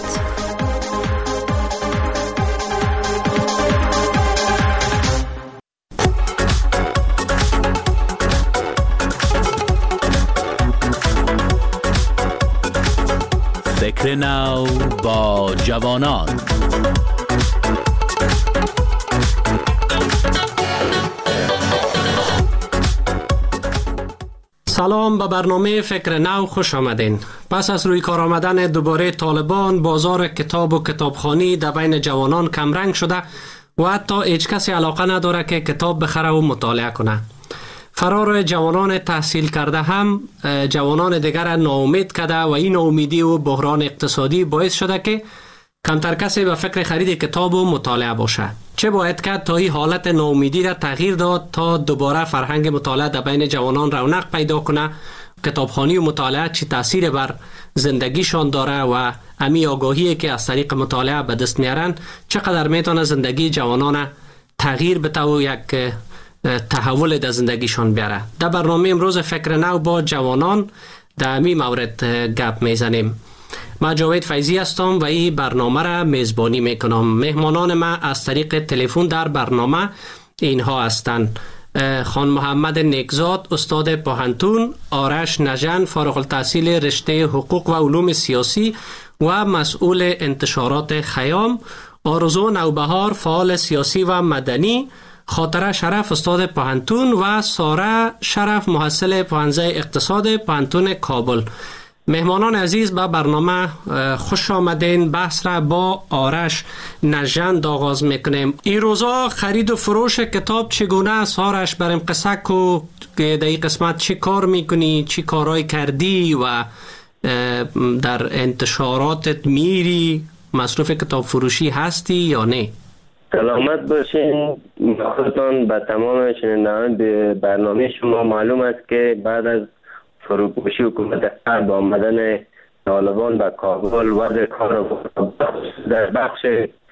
فکر نو با جوانان. سلام، به برنامه فکر نو خوش آمدین. پس از روی کار آمدن دوباره طالبان، بازار کتاب و کتابخوانی در بین جوانان کمرنگ شده و حتی هیچ کسی علاقه نداره که کتاب بخره و مطالعه کنه. فرار جوانان تحصیل کرده هم جوانان دیگر ناامید کرده و این ناامیدی و بحران اقتصادی باعث شده که کمتر کسی به فکر خرید کتاب و مطالعه باشه. چه باید کرد تا این حالت ناامیدی را تغییر داد تا دوباره فرهنگ مطالعه در بین جوانان رونق پیدا کنه؟ کتابخوانی و مطالعه چه تاثیر بر زندگیشان داره و امی آگاهی که از طریق مطالعه به دست میارن چقدر میتونه زندگی جوانان تغییر بده و یک تحول در زندگیشان بیاره؟ در برنامه امروز فکر نو با جوانان در امی مورد گپ میزنیم. من جاوید فیضی هستم و این برنامه را میزبانی میکنم. مهمانان ما از طریق تلفن در برنامه اینها هستند: خان محمد نیکزاد، استاد پوهنتون، آرش نژن، فارغ التحصیل رشته حقوق و علوم سیاسی و مسئول انتشارات خیام، آرزو نوبهار، فعال سیاسی و مدنی، خاطره شرف، استاد پوهنتون و ساره شرف، محصل پوهنځی اقتصاد پوهنتون کابل. مهمانان عزیز، به برنامه خوش آمدین. بحث را با آرش نژند آغاز میکنیم. این روزا خرید و فروش کتاب چگونه است؟ آرش بریم قصه کو که در این قسمت چی کار میکنی، چی کارهای کردی و در انتشاراتت میری، مصروف کتاب فروشی هستی یا نه؟ سلامت باشین. خودتان به تمام شنوندگان به برنامه شما معلوم است که بعد از فروپاشی حکومت غرب با آمدن طالبان به کابل وضع کار در بخش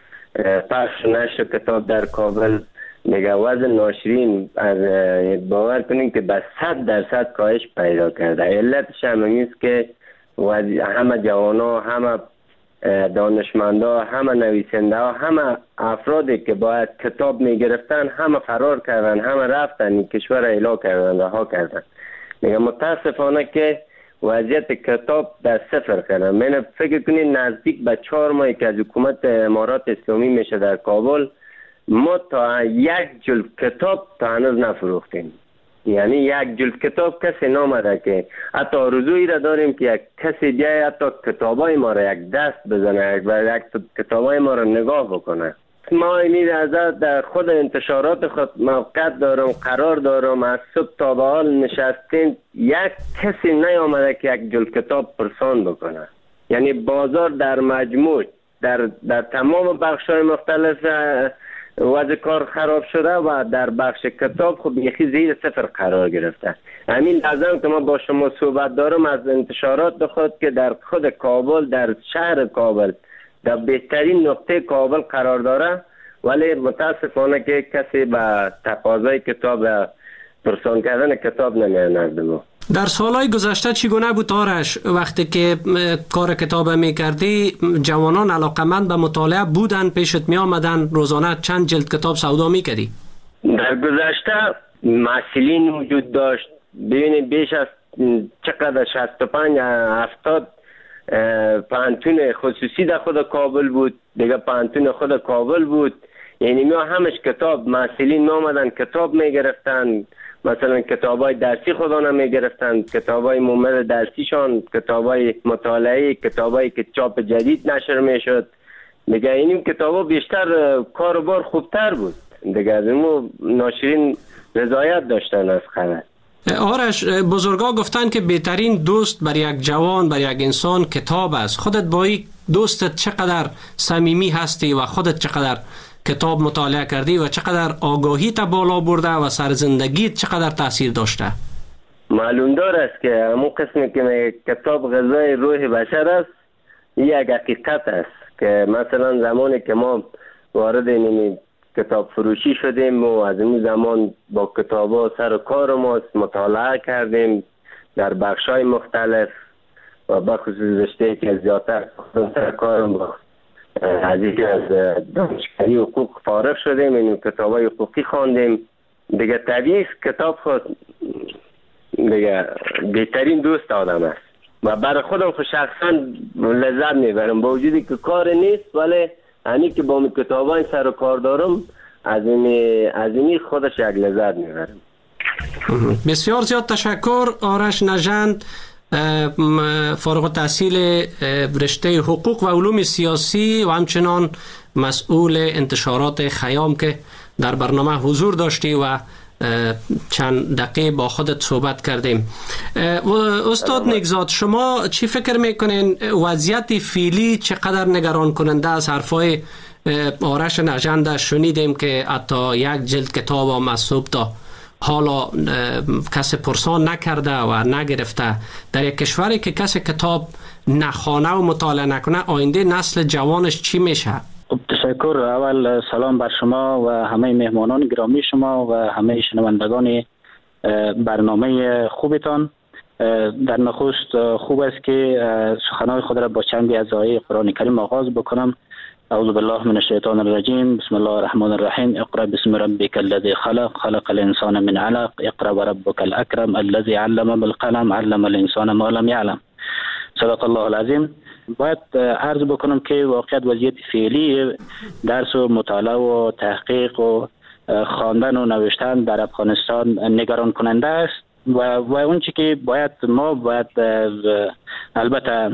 پخش نشر کتاب در کابل میگه وضع ناشرین از باور کنین که به صد درصد کاهش پیدا کرده. علتش هم است که همه جوانا، همه دانشمندا، همه نویسنده ها، همه افرادی که باید کتاب میگرفتن همه فرار کردن، همه رفتن این کشور اعلا کردن، رها کردن. میگه متاسفانه که وضعیت کتاب در صفر کردن. من فکر کنید نزدیک به چهار ماهی که از حکومت امارات اسلامی میشه در کابل، ما تا یک جلد کتاب تا هنوز نفروختیم. یعنی یک جلد کتاب کسی نامده که حتی آرزویی را داریم که یک کسی بیای حتی کتابای ما را یک دست بزنه و یک کتابای ما را نگاه بکنه. ما این ازت در خود انتشارات خود موقع دارم، قرار دارم، از صبح تا به حال نشستین یک کسی نیامده که یک جلد کتاب پرسان بکنه. یعنی بازار در مجموع در, در تمام بخش‌های مختلف وضع کار خراب شده و در بخش کتاب خب یکی زیر صفر قرار گرفته. همین لازم که ما با شما صحبت دارم از انتشارات خود که در خود کابل، در شهر کابل، در بهترین نقطه کابل قرار داره، ولی متاسفانه که کسی به تقاضای کتاب پرسان کردن کتاب نمیاند. ما در سالهای گذشته چگونه بود آرش؟ وقتی که کار کتاب میکردی جوانان علاقمند به مطالعه بودن، پیشت می آمدن روزانه چند جلد کتاب سودا میکردی؟ در گذشته محصلین وجود داشت. ببینید بیش از چقدر شصت و پنج هفتاد پوهنتون خصوصی در خود کابل بود، دیگه پوهنتون خود کابل بود. یعنی ما همش کتاب، محصلین می آمدن کتاب می گرفتن، مثلا کتابای درسی خودانه می گرفتن، کتابای مومد درسیشان، کتابای مطالعه، کتابایی که چاپ جدید نشر می شد. دیگه این کتابا بیشتر کار و بار خوبتر بود. دیگه از اون ناشرین رضایت داشتن از خبر. آرش، بزرگا گفتن که بهترین دوست بر یک جوان، بر یک انسان کتاب است. خودت با این دوستت چقدر صمیمی هستی و خودت چقدر کتاب مطالعه کردی و چقدر آگاهی تا بالا برده و سر زندگیت چقدر تاثیر داشته؟ معلوم دار است که همون قسمی که کتاب غذای روح بشر است، یک حقیقت است که مثلا زمانی که ما وارد این کتاب فروشی شدیم و از این زمان با کتابا سر کار ما مطالعه کردیم در بخشای مختلف و بخصوص رشته که زیادتر سر کار ما از اینکه از دانشگاهی حقوق فارغ شدیم، این کتابای حقوقی خواندیم. دیگه طبیعی کتاب خود دیگه بهترین دوست آدم است. و برای خودم خود شخصا لذت میبرم، با وجودی که کار نیست ولی همی که با می کتابای سر و کار دارم از این از این خودش یک لذت میبرم. بسیار زیاد تشکر آرش نژند، فارغ التحصیل رشته حقوق و علوم سیاسی و همچنان مسئول انتشارات خیام که در برنامه حضور داشتی و چند دقیقه با خودت صحبت کردیم. استاد نیکزاد، شما چی فکر میکنین وضعیت فعلی چقدر نگران کننده از حرفای آرش نژند؟ شنیدیم که حتی یک جلد کتاب هم از صبح تا حالا کسی پرسان نکرده و نگرفته. در یک کشوری که کسی کتاب نخوانه و مطالعه نکنه آینده نسل جوانش چی میشه؟ تشکر. اول سلام بر شما و همه مهمانان گرامی شما و همه شنوندگان برنامه خوبتان. در نخست خوب است که سخنهای خود را با چندی از آیه قرآن کریم آغاز بکنم. اعوذ بالله من الشیطان الرجیم. بسم الله الرحمن الرحیم. اقرأ باسم ربک الذی خلق خلق الانسان من علق اقرأ وربک الاکرم الذی علم بالقلم علم الانسان ما لم یعلم. صدق الله العظیم. باید عرض بکنم که واقعیت وضعیت فعلی درس و مطالعه و تحقیق و خواندن و نوشتن در افغانستان نگران کننده است و و اون چی که باید ما باید البته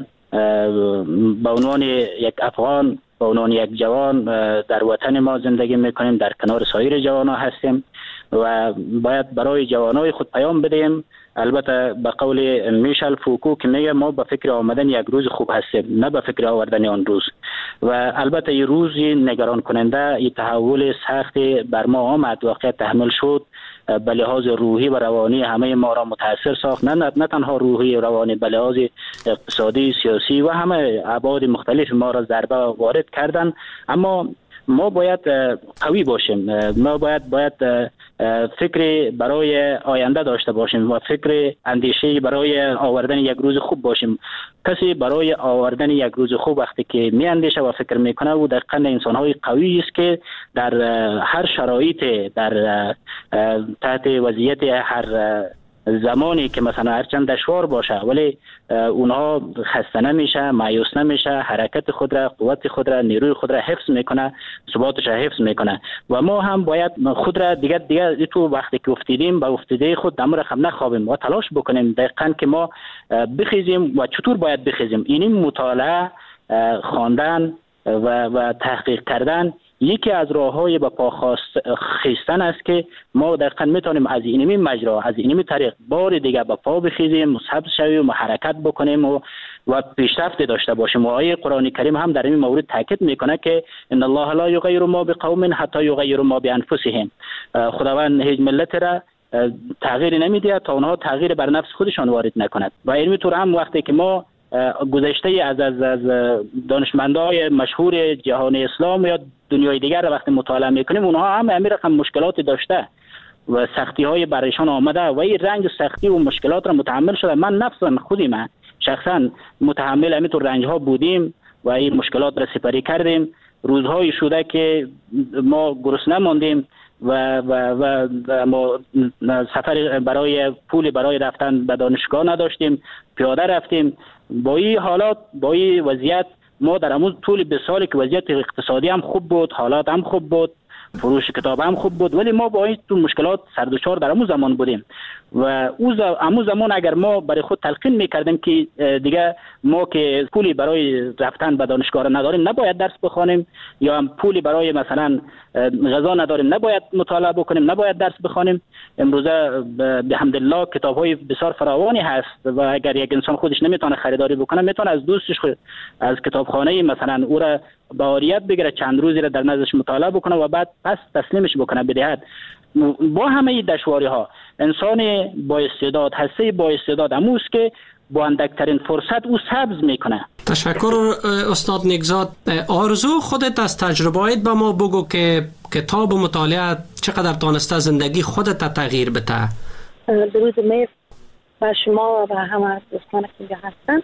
به عنوان یک افغان، به عنوان یک جوان در وطن ما زندگی میکنیم، در کنار سایر جوان ها هستیم و باید برای جوانای خود پیام بدیم. البته به قول میشل فوکو که میگه ما به فکر آمدن یک روز خوب هستیم، نه به فکر آوردن آن روز. و البته این روزی نگران کننده، این تحول سخت بر ما آمد، واقعا تحمل شد، به لحاظ روحی و روانی همه ما را متاثر ساخت، نه نه تنها روحی و روانی، به لحاظ اقتصادی، سیاسی و همه ابعاد مختلف ما را ضربه وارد کردن. اما ما باید قوی باشیم، ما باید باید فکر برای آینده داشته باشیم و فکر اندیشه برای آوردن یک روز خوب باشیم. کسی برای آوردن یک روز خوب وقتی که می اندیشه و فکر میکنه و در قند انسان‌های قوی است که در هر شرایط، در تحت وضعیت هر زمانی که مثلا هرچند دشوار باشه ولی اونها خسته نمیشه، مایوس نمیشه، حرکت خود را، قوت خود را، نیروی خود را حفظ میکنه، ثباتش را حفظ میکنه. و ما هم باید خود را دیگه دیگه تو وقتی که افتیدیم به افتیده خود دم رقم نخوابیم و تلاش بکنیم دقیقاً که ما بخیزیم و چطور باید بخیزیم. این مطالعه، خواندن و و تحقیق کردن یکی از راه‌های به پا خیستن است که ما دقیقاً میتونیم از اینمی مجرا، از اینمی طریق بار دیگه به پا بخیزیم و ثبت شویم و حرکت بکنیم و و پیشرفت داشته باشیم. و آیه قرآن کریم هم در این مورد تاکید میکنه که ان الله لا یغیر ما بقوم حتی یغیروا ما بانفسهم. خداوند هیچ ملت را تغییر نمیده تا اونها تغییر بر نفس خودشان وارد نکند. و اینطور هم وقتی که ما گذشته از از از دانشمندای مشهور جهان اسلام یا دنیای دیگر را وقتی مطالعه میکنیم، اونها هم همین رقم مشکلات داشته و سختی های برایشان آمده و این رنج و سختی و مشکلات را متحمل شده. من نفسم خودی من شخصا متحمل همین رنج ها بودیم و این مشکلات را سپری کردیم. روزهایی شده که ما گرسنه ماندیم و و و, و ما سفر برای پول برای رفتن به دانشگاه نداشتیم، پیاده رفتیم. با این حالات، با این وضعیت ما در همون طول به سالی که وضعیت اقتصادی هم خوب بود، حالات هم خوب بود، فروش کتاب هم خوب بود، ولی ما با این مشکلات سردوچار در همون زمان بودیم. و همون زمان اگر ما برای خود تلقین میکردیم که دیگه ما که پولی برای رفتن به دانشگاه را نداریم نباید درس بخوانیم، یا هم پولی برای مثلا غذا نداریم نباید مطالعه بکنیم، نباید درس بخوانیم. امروزه به حمدالله کتاب‌های بسیار فراوانی هست و اگر یک انسان خودش نمیتونه خریداری بکنه، میتونه از دوستش خود از کتابخانه مثلا او را به عاریت بگیره، چند روزی را در نزدش مطالعه بکنه و بعد پس تسلیمش بکنه بدهد. با همه دشواری ها انسان با استعداد، هسته با استعداد اموست که با اندکترین فرصت او سبز میکنه. تشکر استاد نیکزاد. آرزو خودت از تجربه‌ات به ما بگو که کتاب و مطالعه چقدر تانسته زندگی خودت تغییر بده. درود مهر بر شما و همه دوستان که اینجا هستن.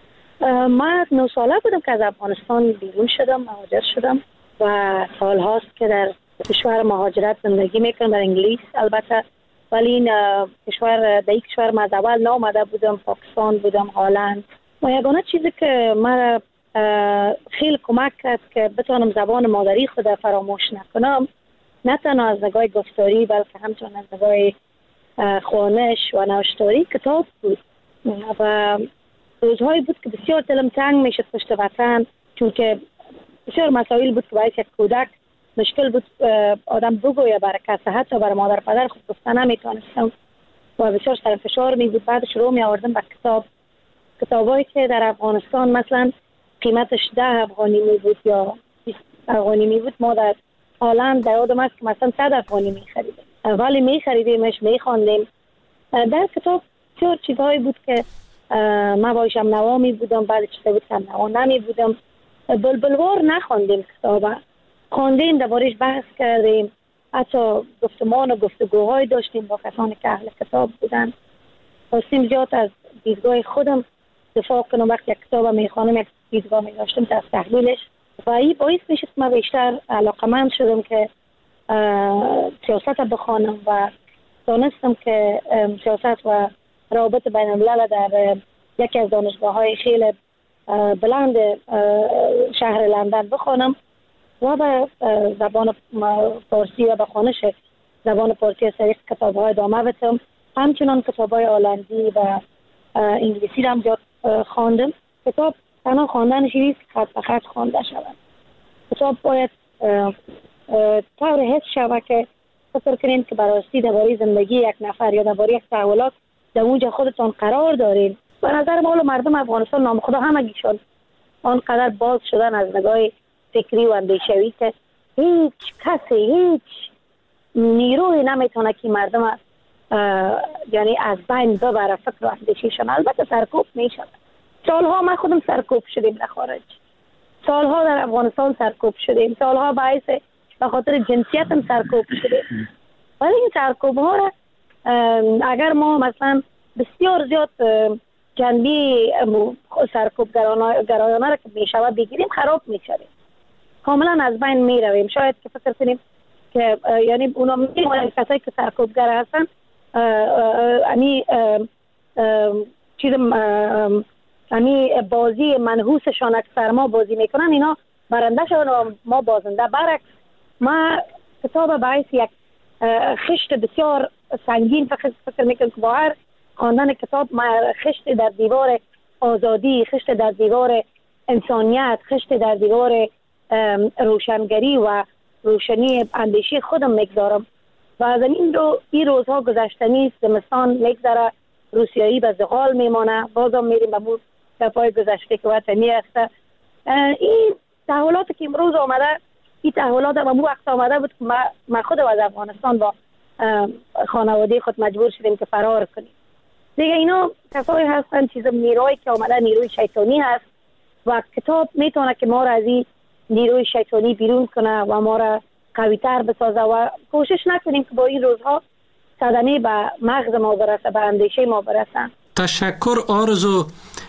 من نه ساله بودم که از افغانستان بیرون شدم، مهاجر شدم و سال هاست که در کشور مهاجرت زندگی میکنم، در انگلیس. البته ولی این کشور در این کشور من از اول نامده بودم، پاکستان بودم، هلند. و یگانه چیزی که من خیلی کمک کرد که بتونم زبان مادری خود فراموش نکنم، نه تنها از نگاه گفتاری بلکه همچنان از نگاه خوانش و نوشتاری، کتاب بود. و روزهایی بود که بسیار دلم تنگ میشد پشت وطن، چون که بسیار مسائل بود که باعث یک کودک مشکل بود آدم بگویه برای کسی، حتی برای مادر پدر خود گفتن نمیتونستم و بسیار سر فشار می بود. بعدش رو می آوردم به کتاب، کتابایی که در افغانستان مثلا قیمتش ده افغانی می بود یا بیست افغانی می بود، ما در هلند در یادم است که مثلا صد افغانی می خریدیم، ولی می خریدیمش، می خواندیم. در کتاب بسیار چیزهایی بود که ما باشم نوا می بودم، بعد چیزایی بود که نوا نمی بودم. بلبلوار نخواندیم کتابا، خواندیم، دربارش بحث کردیم، حتی گفتمان و گفتگوهای داشتیم با کسانی که اهل کتاب بودن. خواستیم زیاد از دیدگاه خودم دفاع کنم. وقتی یک کتاب میخوانم یک دیدگاه میداشتم از تحلیلش و این باعث میشد که من بیشتر علاقمند شدم که سیاست بخوانم و دانستم که سیاست و روابط بین الملل در یکی از دانشگاه های خیلی بلند شهر لندن بخوانم و به زبان فارسی و به خوانش زبان فارسی از طریق کتاب‌های ادامه بدم. همچنان کتاب‌های هلندی و انگلیسی را هم زیاد خواندم. کتاب تنها خواندنش نیست، خط به خط خوانده شود. کتاب باید طور حس شود که فکر کنین که براستی درباره زندگی یک نفر یا درباره یک تحولات در اونجا خودتان قرار دارین. به نظر ما مردم افغانستان نامخدا همگیشون آنقدر باز شدن از نگاه فکری و اندیشوی که هیچ کسی هیچ نیروی نمیتونه که مردم یعنی از بین ببره فکر و اندیشیشون. البته سرکوب میشود. سالها ما خودم سرکوب شدیم در خارج، سالها در افغانستان سرکوب شدیم، سالها باعث به خاطر جنسیت هم سرکوب شدیم. ولی این سرکوب ها را اگر ما مثلا بسیار زیاد جنبی سرکوب گرایانه را که میشود بگیریم، خراب میشویم، کاملا از بین میرویم. شاید که فکر کنیم که یعنی اونا میمونن کسایی که سرکوبگر هستن امی چیز امی بازی منحوسشان اکثر ما بازی میکنن، اینا برنده شدن و ما بازنده. برعکس ما کتاب باعث یک خشت بسیار سنگین فکر فکر میکنم که با هر خواندن کتاب ما خشت در دیوار آزادی، خشت در دیوار انسانیت، خشت در دیوار روشنگری و روشنی اندیشه خودم میگذارم و از این رو این روزها گذشتنی، زمستان میگذره، روسیایی به زغال میمانه، بازم میریم به مون دفعه گذشته که وطنی هسته. این تحولاتی که امروز آمده، این تحولات به مون وقت آمده بود که ما خود از افغانستان با خانواده خود مجبور شدیم که فرار کنیم. دیگه اینا کسایی هستن چیز نیرویی که آمده نیروی شیطانی هست و کتاب میتونه که ما را از این نیروی شیطانی بیرون کنه و ما را قوی تر بسازه و کوشش نکنیم که با این روزها صدمه به مغز ما برسه، به اندیشه ما برسه. تشکر آرزو.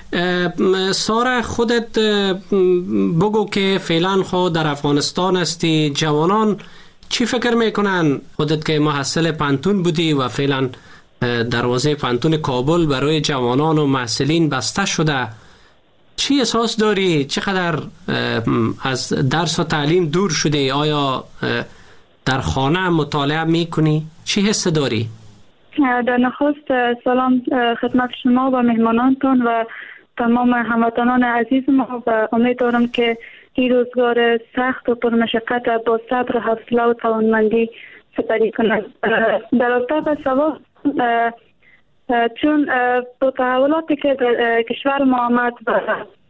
سارا خودت بگو که فعلا خود در افغانستان هستی، جوانان چی فکر میکنن؟ خودت که محصل پانتون بودی و فعلا دروازه پانتون کابل برای جوانان و محصلین بسته شده، چی احساس داری؟ چقدر از درس و تعلیم دور شده؟ آیا در خانه مطالعه میکنی؟ چی حس داری؟ در نخست سلام خدمت شما و مهمانانتون و تمام هموطنان عزیز ما و امید دارم که این روزگار سخت و پرمشقت با صبر و حوصله و توانمندی سپری کنند. در رابطه با سوال، چون با تحولاتی که در کشور ما آمد و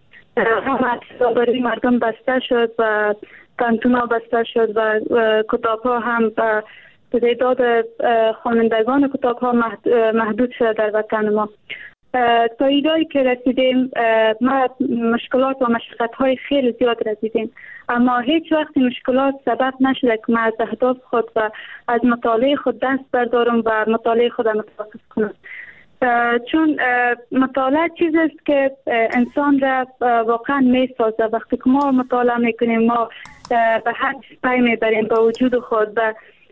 هم برای مردم بسته شد و پانتونا بسته شد و کتاب ها هم به تعداد خوانندگان کتاب ها محدود شده در وطن ما. تا اینجایی که رسیدیم ما مشکلات و مشقت های خیلی زیاد رسیدیم، اما هیچ وقت مشکلات سبب نشده که ما از اهداف خود و از مطالعه خود دست بردارم و مطالعه خود متوقف کنم. چون مطالعه چیزی است که انسان را واقعا می سازه. وقتی که ما مطالعه میکنیم ما به هر چیز پی میبریم به وجود خود و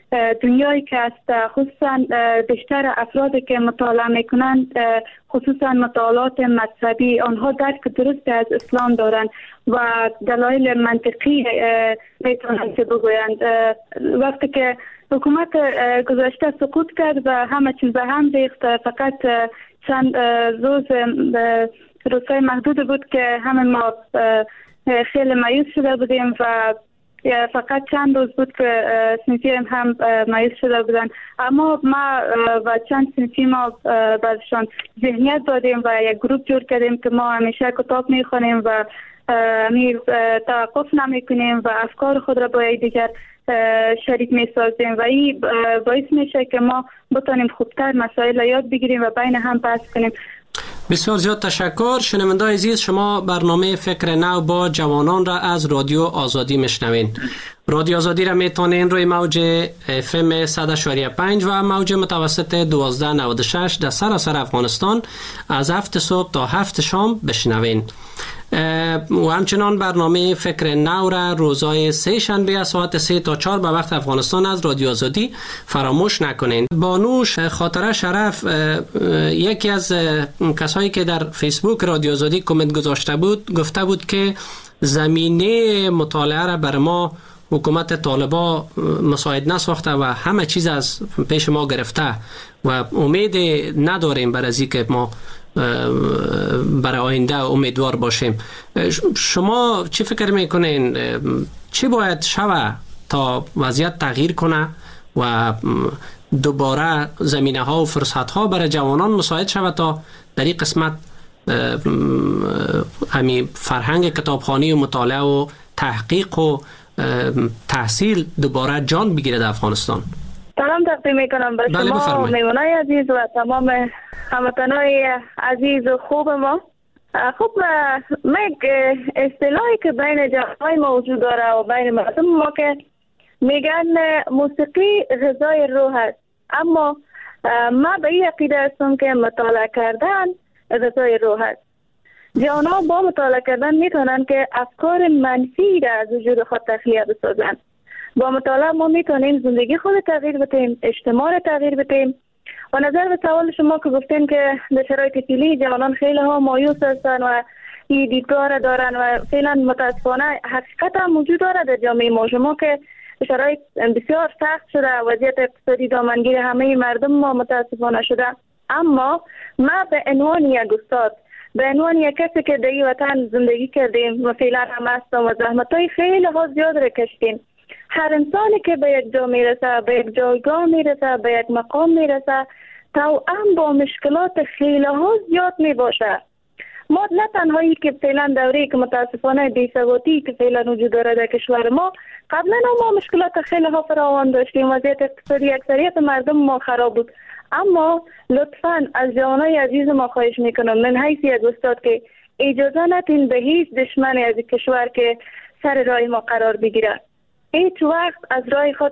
دنیایی که است، خصوصا بیشتر افرادی که مطالعه میکنند خصوصا مطالعات مذهبی آنها درک درست از اسلام دارند و دلایل منطقی میتونند که بگویند. وقتی که حکومت گذشته سقوط کرد و همه چیز به هم ریخت، فقط چند روز روزهای محدود بود که همه ما خیلی مایوس شده بودیم و فقط چند روز بود که سنفی هم مایوس شده بودن، اما ما و چند سنفی ما بعدشان ذهنیت دادیم و یک گروه جور کردیم که ما همیشه کتاب میخونیم و می توقف نمی کنیم و افکار خود را با دیگر شریک می سازیم و این باعث میشه که ما بتونیم خوبتر مسائل یاد بگیریم و بین هم بحث کنیم. بسیار زیاد تشکر. شنونده‌های عزیز، شما برنامه فکر نو با جوانان را از رادیو آزادی میشنوین. رادیو آزادی را میتونین روی موج اف ام صد و پنج و موج متوسط دوازده نود و شش در سراسر افغانستان از هفت صبح تا هفت شام بشنوین. و همچنان برنامه فکر نو را روزهای سه شنبه از ساعت سه تا چهار به وقت افغانستان از رادیو آزادی فراموش نکنین. بانوش خاطره شرف یکی از کسایی که در فیسبوک رادیو آزادی کامنت گذاشته بود گفته بود که زمینه مطالعه را بر ما حکومت طالبان مساعد نساخته و همه چیز از پیش ما گرفته و امید نداریم بر از اینکه ما برای آینده امیدوار باشیم. شما چی فکر میکنین چی باید شوه تا وضعیت تغییر کنه و دوباره زمینه ها و فرصت ها برای جوانان مساعد شوه تا در این قسمت همین فرهنگ کتابخوانی و مطالعه و تحقیق و تحصیل دوباره جان بگیره در افغانستان؟ سلام تقدیم میکنم به شما میمونای عزیز و تمام هموطنای عزیز و خوب ما. خب ما یک اصطلاحی که بین جوانای ما وجود داره و بین مردم ما که میگن موسیقی غذای روح است، اما ما به این عقیده هستم که مطالعه کردن غذای روح است. جوانها با مطالعه کردن میتونن که افکار منفی را از وجود خود تخلیه بسازن. با مطالعه ما میتونیم زندگی خود تغییر بدیم، اجتماع را تغییر بدیم. و نظر به سوال شما که گفتین که در شرایط فعلی جوانان خیلی ها مایوس هستن و این دیدگاه را دارن و فعلا متاسفانه حقیقت هم موجود داره در جامعه ما. شما که شرایط بسیار سخت شده، وضعیت اقتصادی دامنگیر همه مردم ما متاسفانه شده، اما ما به عنوان یک استاد، به عنوان یک کسی که در این وطن زندگی کردیم و فعلا هم هستم و زحمت‌های خیلی ها زیاد را کشیدیم. هر انسانی که به یک جا میرسه، به یک جایگاه میرسه، به یک مقام میرسه، توأم با مشکلات خیلی ها زیاد میباشه. ما نه تنهایی که فعلا دوری که متاسفانه بی‌ثباتی که فعلا وجود داره در کشور ما، قبلا ما مشکلات خیلی ها فراوان داشتیم، وضعیت اقتصادی اکثریت مردم ما خراب بود. اما لطفاً از جوانای عزیز ما خواهش میکنم من حیث یک استاد که اجازه ندین به هیچ دشمن از کشور که سر راه ما قرار بگیره. هیچ وقت از راه خود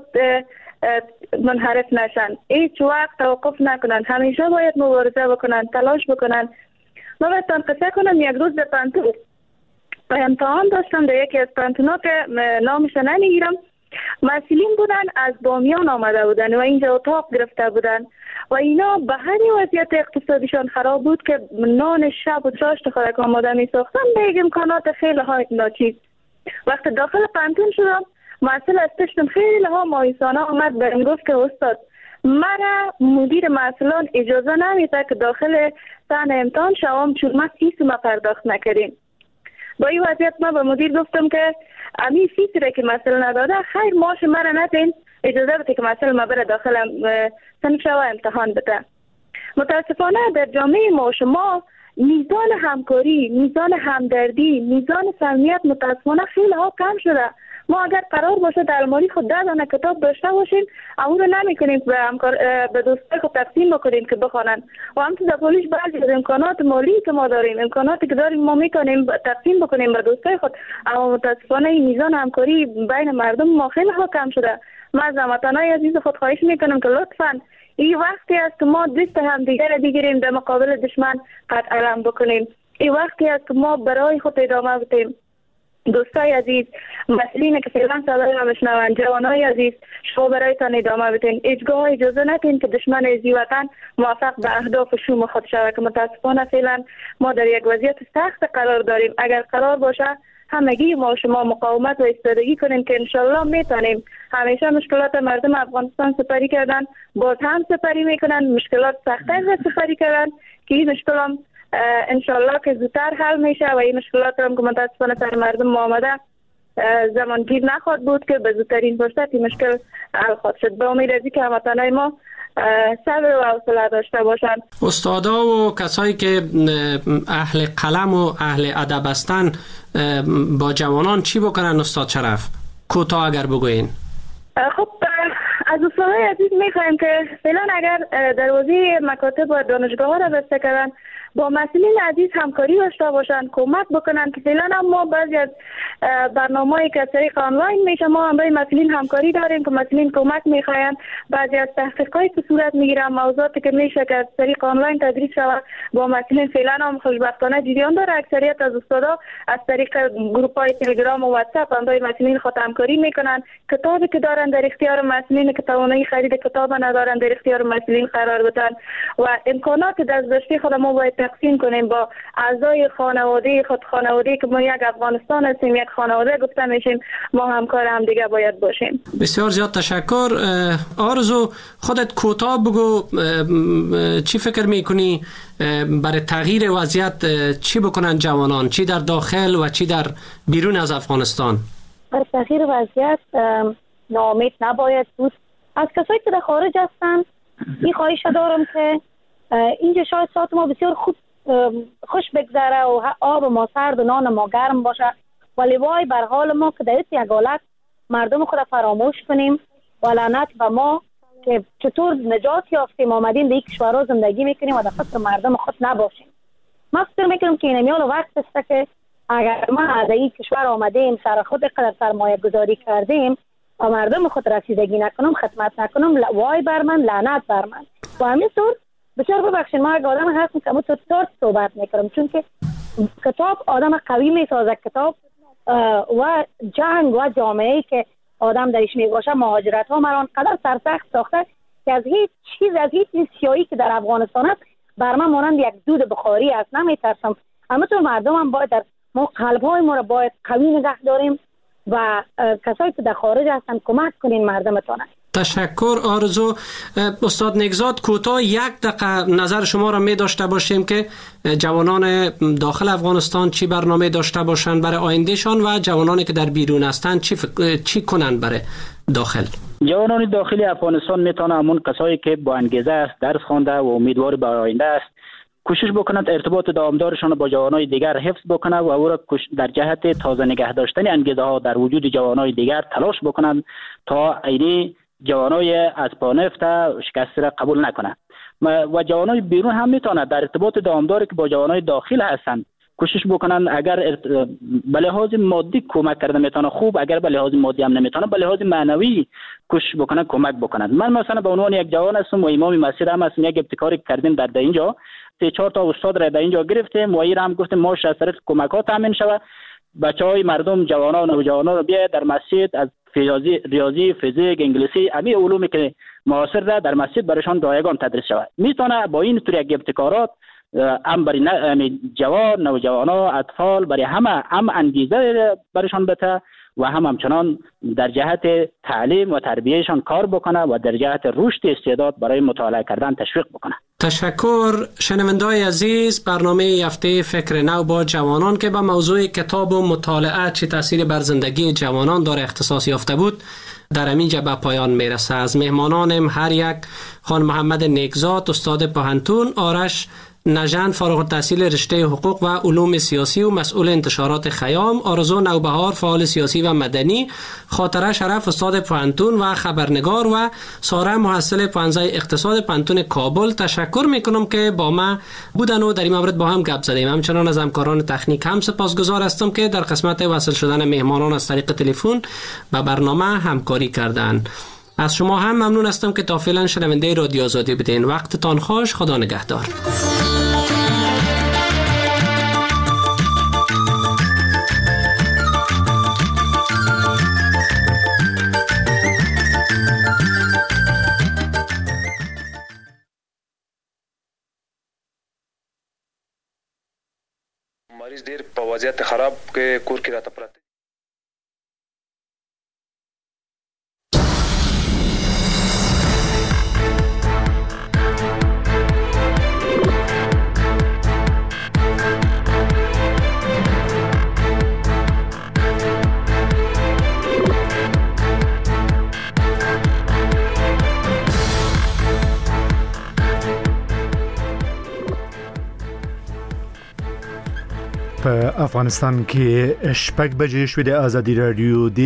منحرف نشن، هیچ وقت توقف نکنن، همیشه باید مبارزه بکنن، تلاش بکنن. من بستان قصه کنم، یک روز در پانتون امتحان داشتم در یکی از پانتونا که نامش نمیگیرم، مسئولین بودن از بامیان آمده بودن و اینجا اتاق گرفته بودن و اینا به همین وضعیت اقتصادیشان خراب بود که نان شب و چاشت خودک آماده می ساختن به یک امکانات خیلی های ناچیز. وقت داخل پانتون شدم، مسئول از پشتم خیلی ها مایوسانه آمد به این گفت که استاد مرا مدیر مسئولان اجازه نمیده که داخل صحن امتحان شوم چون ما فیس ما پرداخت نکردیم. با این وضعیت ما به مدیر گفتم که امی فیسی را که مسئول نداده خیر ماش مرا ندین، اجازه بده که مسئول ما بره داخل صنف شو امتحان بده. متاسفانه در جامعه ما شما میزان همکاری، میزان همدردی، میزان صمیمیت متاسفانه خیلی ها کم شده. ما اگر قرار باشه در الماری خود ده دانه کتاب داشته باشیم، اون رو نمی‌کنیم به همکار به دوستای خود تقسیم بکنیم که بخوانن. و همچنین در پولیش بعضی از امکانات مالی که ما داریم، امکاناتی که داریم ما می‌تونیم تقسیم بکنیم به دوستای خود، اما متاسفانه این میزان همکاری بین مردم ما خیلی ها کم شده. ما از هموطنای عزیز خود خواهش می‌کنم که لطفاً این وقتی است که ما دست هم دیگر را بگیریم در مقابل دشمن قطع علم بکنیم. این وقتی است که ما برای خود ادامه بدیم. دوستای عزیز، مسئولین که فعلا صدای ما بشنوند، جوانای عزیز، شما برایتان ادامه بدین. هیچگاه اجازه ندین که دشمن عزیز وطن موفق به اهداف شوم خود شود که متاسفانه فعلا ما در یک وضعیت سخت قرار داریم. اگر قرار باشه همگی ما شما مقاومت و ایستادگی کنیم که انشالله میتونیم. همیشه مشکلات مردم افغانستان سپری کردن، باز هم سپری میکنن، مشکلات سخت‌تر سپری کردن که این مشکل هم انشالله که زودتر حل میشه و این مشکلات هم که متاسفانه سر مردم آمده زمانگیر نخواد بود که به زودترین فرصت این مشکل حل خواهد شد. به امید از اینکه هموطنان ما صبر و حوصله داشته باشند. استادا و کسایی که اهل قلم و اهل ادب هستند با جوانان چی بکنن استاد شرف؟ کوتاه اگر بگوین. خب از استادای عزیز میخوایم که فعلا اگر دروازه مکاتب و دانشگاه ها را بسته کردن با مسئولین عزیز همکاری داشته باشند، کمک بکنن که فعلا هم ما بعضی از برنامه‌ای که از طریق آنلاین میشه ما هم با مسئولین همکاری داریم که مسئولین کمک میخواین. بعضی از تحقیقاتی که صورت میگیرن، موضوعاتی که میشه که از طریق آنلاین تدریس شود با مسئولین فعلا هم خوشبختانه جریان داره. اکثریت از استادا از طریق گروپ های تلگرام و واتساپ هم با مسئولین خود همکاری میکنن. کتابی که دارن در اختیار مسئولین که توانایی خرید کتاب ندارن در اختیار مسئولین قرار بدن و امکانات دسترسی خود ما باید تقسیم کنیم با اعضای خانواده خود. خانواده که ما یک افغانستان هستیم، یک خانواده گفته میشیم، ما همکار هم دیگه باید باشیم. بسیار زیاد تشکر. آرزو خودت کوتاه بگو چی فکر میکنی برای تغییر وضعیت چی بکنن جوانان، چی در داخل و چی در بیرون از افغانستان؟ برای تغییر وضعیت ناامید نباید بود. از کسایی که در خارج هستن این خواهش دارم که اینجا شاید ساعت ما بسیار خوب خوش بگذره و آب ما سرد و نان ما گرم باشه، ولی وای بر حال ما که در یک حالت مردم خود فراموش کنیم و لعنت به ما که چطور نجات یافتیم آمدیم به یک کشورها زندگی میکنیم و در خاطر مردم خود نباشیم. من فکر میکنم که این میال وقت است که اگر ما از این کشور آمدیم سر خود قدر سرمایه گذاری کردیم و مردم خود رسیدگی نکنم، خدمت نکنم، وای بر من، لعنت بر من. و همینطور بسیار ببخشید ما یک آدم هستم که تو تارت صحبت میکنم، چون که کتاب آدم قوی میسازه. کتاب و جنگ و جامعه‌ای که آدم درش میباشه، مهاجرت ها مران قدر سرسخت ساخته که از هیچ چیز، از هیچ چیز سیاهی که در افغانستان است بر من مانند یک دود بخاری است. نمیترسم. اما تو مردم هم باید در ما قلب های ما را باید قوی نگه داریم و کسایی که در خارج هستن کمک کنین مردمتان. تشکر آرزو. استاد نگزاد کوتاه یک دقیقه نظر شما را می داشته باشیم که جوانان داخل افغانستان چی برنامه داشته باشند برای آیندهشان و جوانانی که در بیرون هستند چی فک... چی کنند برای داخل؟ جوانان داخلی افغانستان میتونه همون کسایی که با انگیزه است، درس خوانده و امیدوار به آینده است کوشش بکنند ارتباط دامدارشان با جوانای دیگر حفظ بکنند و او را در جهت تازه نگه داشتن انگیزه ها در وجود جوانای دیگر تلاش بکنند تا ایدی جوانای از پانفت شکست را قبول نکنند. و جوانای بیرون هم میتونند در ارتباط دامداری که با جوانای داخل هستند کوشش بکنن. اگر به لحاظ مادی کمک کرده میتونه خوب، اگر به لحاظ مادی هم نمیتونه به لحاظ معنوی کوشش بکنن کمک بکنن. من مثلا به عنوان یک جوان هستم و امام مسجد هم هستم، یک ابتکاری کردیم در اینجا، سه چهار تا استاد را در اینجا گرفتیم و این هم گفتیم ما از طریق کمکات تامین شود بچهای مردم، جوانان و نوجوانان رو بیاید در مسجد از ریاضی، ریاضی، فیزیک، انگلیسی، همه علومی که معاصر را در مسجد برایشان رایگان تدریس شود. میتونه با این طور یک ابتکارات هم برای جوان، نوجوانا، اطفال، برای همه هم انگیزه برایشان بده و هم همچنان در جهت تعلیم و تربیهشان کار بکنه و در جهت رشد استعداد برای مطالعه کردن تشویق بکنه. تشکر. شنونده‌های عزیز، برنامه هفته فکر نو با جوانان که با موضوع کتاب و مطالعه چه تأثیر بر زندگی جوانان داره اختصاص یافته بود در همینجا به پایان میرسه. از مهمانانم هر یک خان محمد نیکزاد استاد پوهنتون، آرش نژند فارغ التحصیل رشته حقوق و علوم سیاسی و مسئول انتشارات خیام، آرزو نوبهار فعال سیاسی و مدنی، خاطره شرف استاد پوهنتون و خبرنگار و ساره محصل پانزده اقتصاد پوهنتون کابل. تشکر میکنم که با ما بودن و در این مورد با هم گپ زدیم. همچنان از همکاران تکنیک هم سپاسگزار هستم که در قسمت وصل شدن مهمانان از طریق تلفن به برنامه همکاری کردند. از شما هم ممنون هستم که تا فعلا شنونده رادیو آزادی بدین. وقتتان خوش. خدا نگهدار. وضعیت خراب کې کور کې راته پراته. په افغانستان کې شپږ بجې شوې د ازادي راډیو د